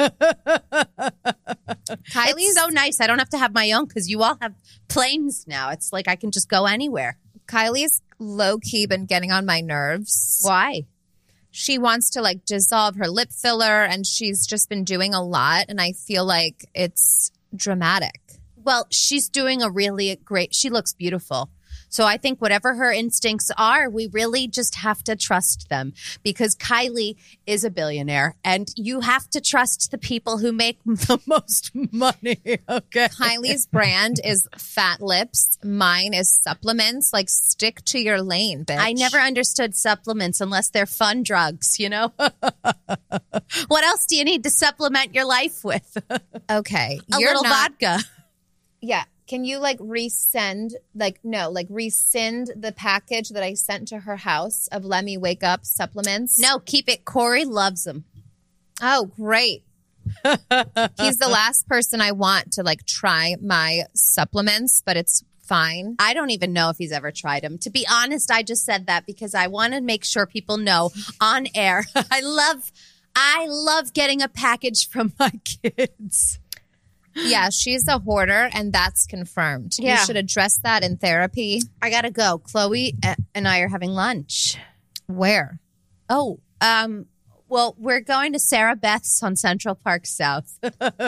Kylie's? It's so nice. I don't have to have my own because you all have planes now. It's like I can just go anywhere. Kylie's low-key been getting on my nerves. Why? She wants to like dissolve her lip filler and she's just been doing a lot and I feel like it's dramatic. Well, she's doing a really great, she looks beautiful. So I think whatever her instincts are, we really just have to trust them because Kylie is a billionaire and you have to trust the people who make the most money. Okay. Kylie's brand is fat lips. Mine is supplements. Like stick to your lane, bitch. I never understood supplements unless they're fun drugs, you know? What else do you need to supplement your life with? Okay. A little vodka. Yeah. Can you like resend the package that I sent to her house of Let Me Wake Up supplements? No, keep it. Corey loves them. Oh, great. He's the last person I want to like try my supplements, but it's fine. I don't even know if he's ever tried them. To be honest, I just said that because I want to make sure people know on air. I love getting a package from my kids. Yeah, she's a hoarder, and that's confirmed. Yeah. You should address that in therapy. I gotta go. Chloe and I are having lunch. Where? Oh, well, we're going to Sarah Beth's on Central Park South.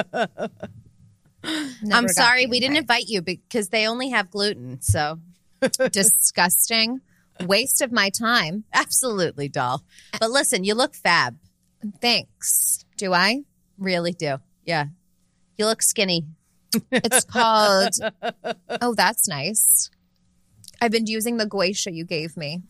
I'm sorry, we didn't invite you because they only have gluten. So Disgusting. Waste of my time. absolutely, doll. But listen, you look fab. Thanks. Do I? Really do. Yeah. You look skinny. It's called, oh, that's nice. I've been using the guasha you gave me.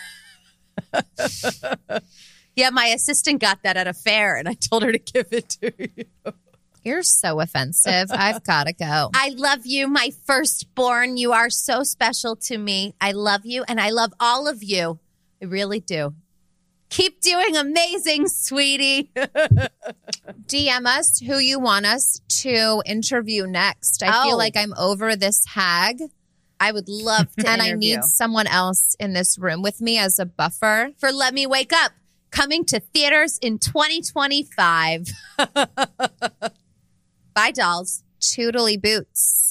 Yeah, my assistant got that at a fair, and I told her to give it to you. You're so offensive. I've got to go. I love you, my firstborn. You are so special to me. I love you, and I love all of you. I really do. Keep doing amazing, sweetie. DM us who you want us to interview next. I feel like I'm over this hag. I would love to And I interview. need someone else in this room with me as a buffer. For Let Me Wake Up, coming to theaters in 2025. Bye, dolls. Toodly boots.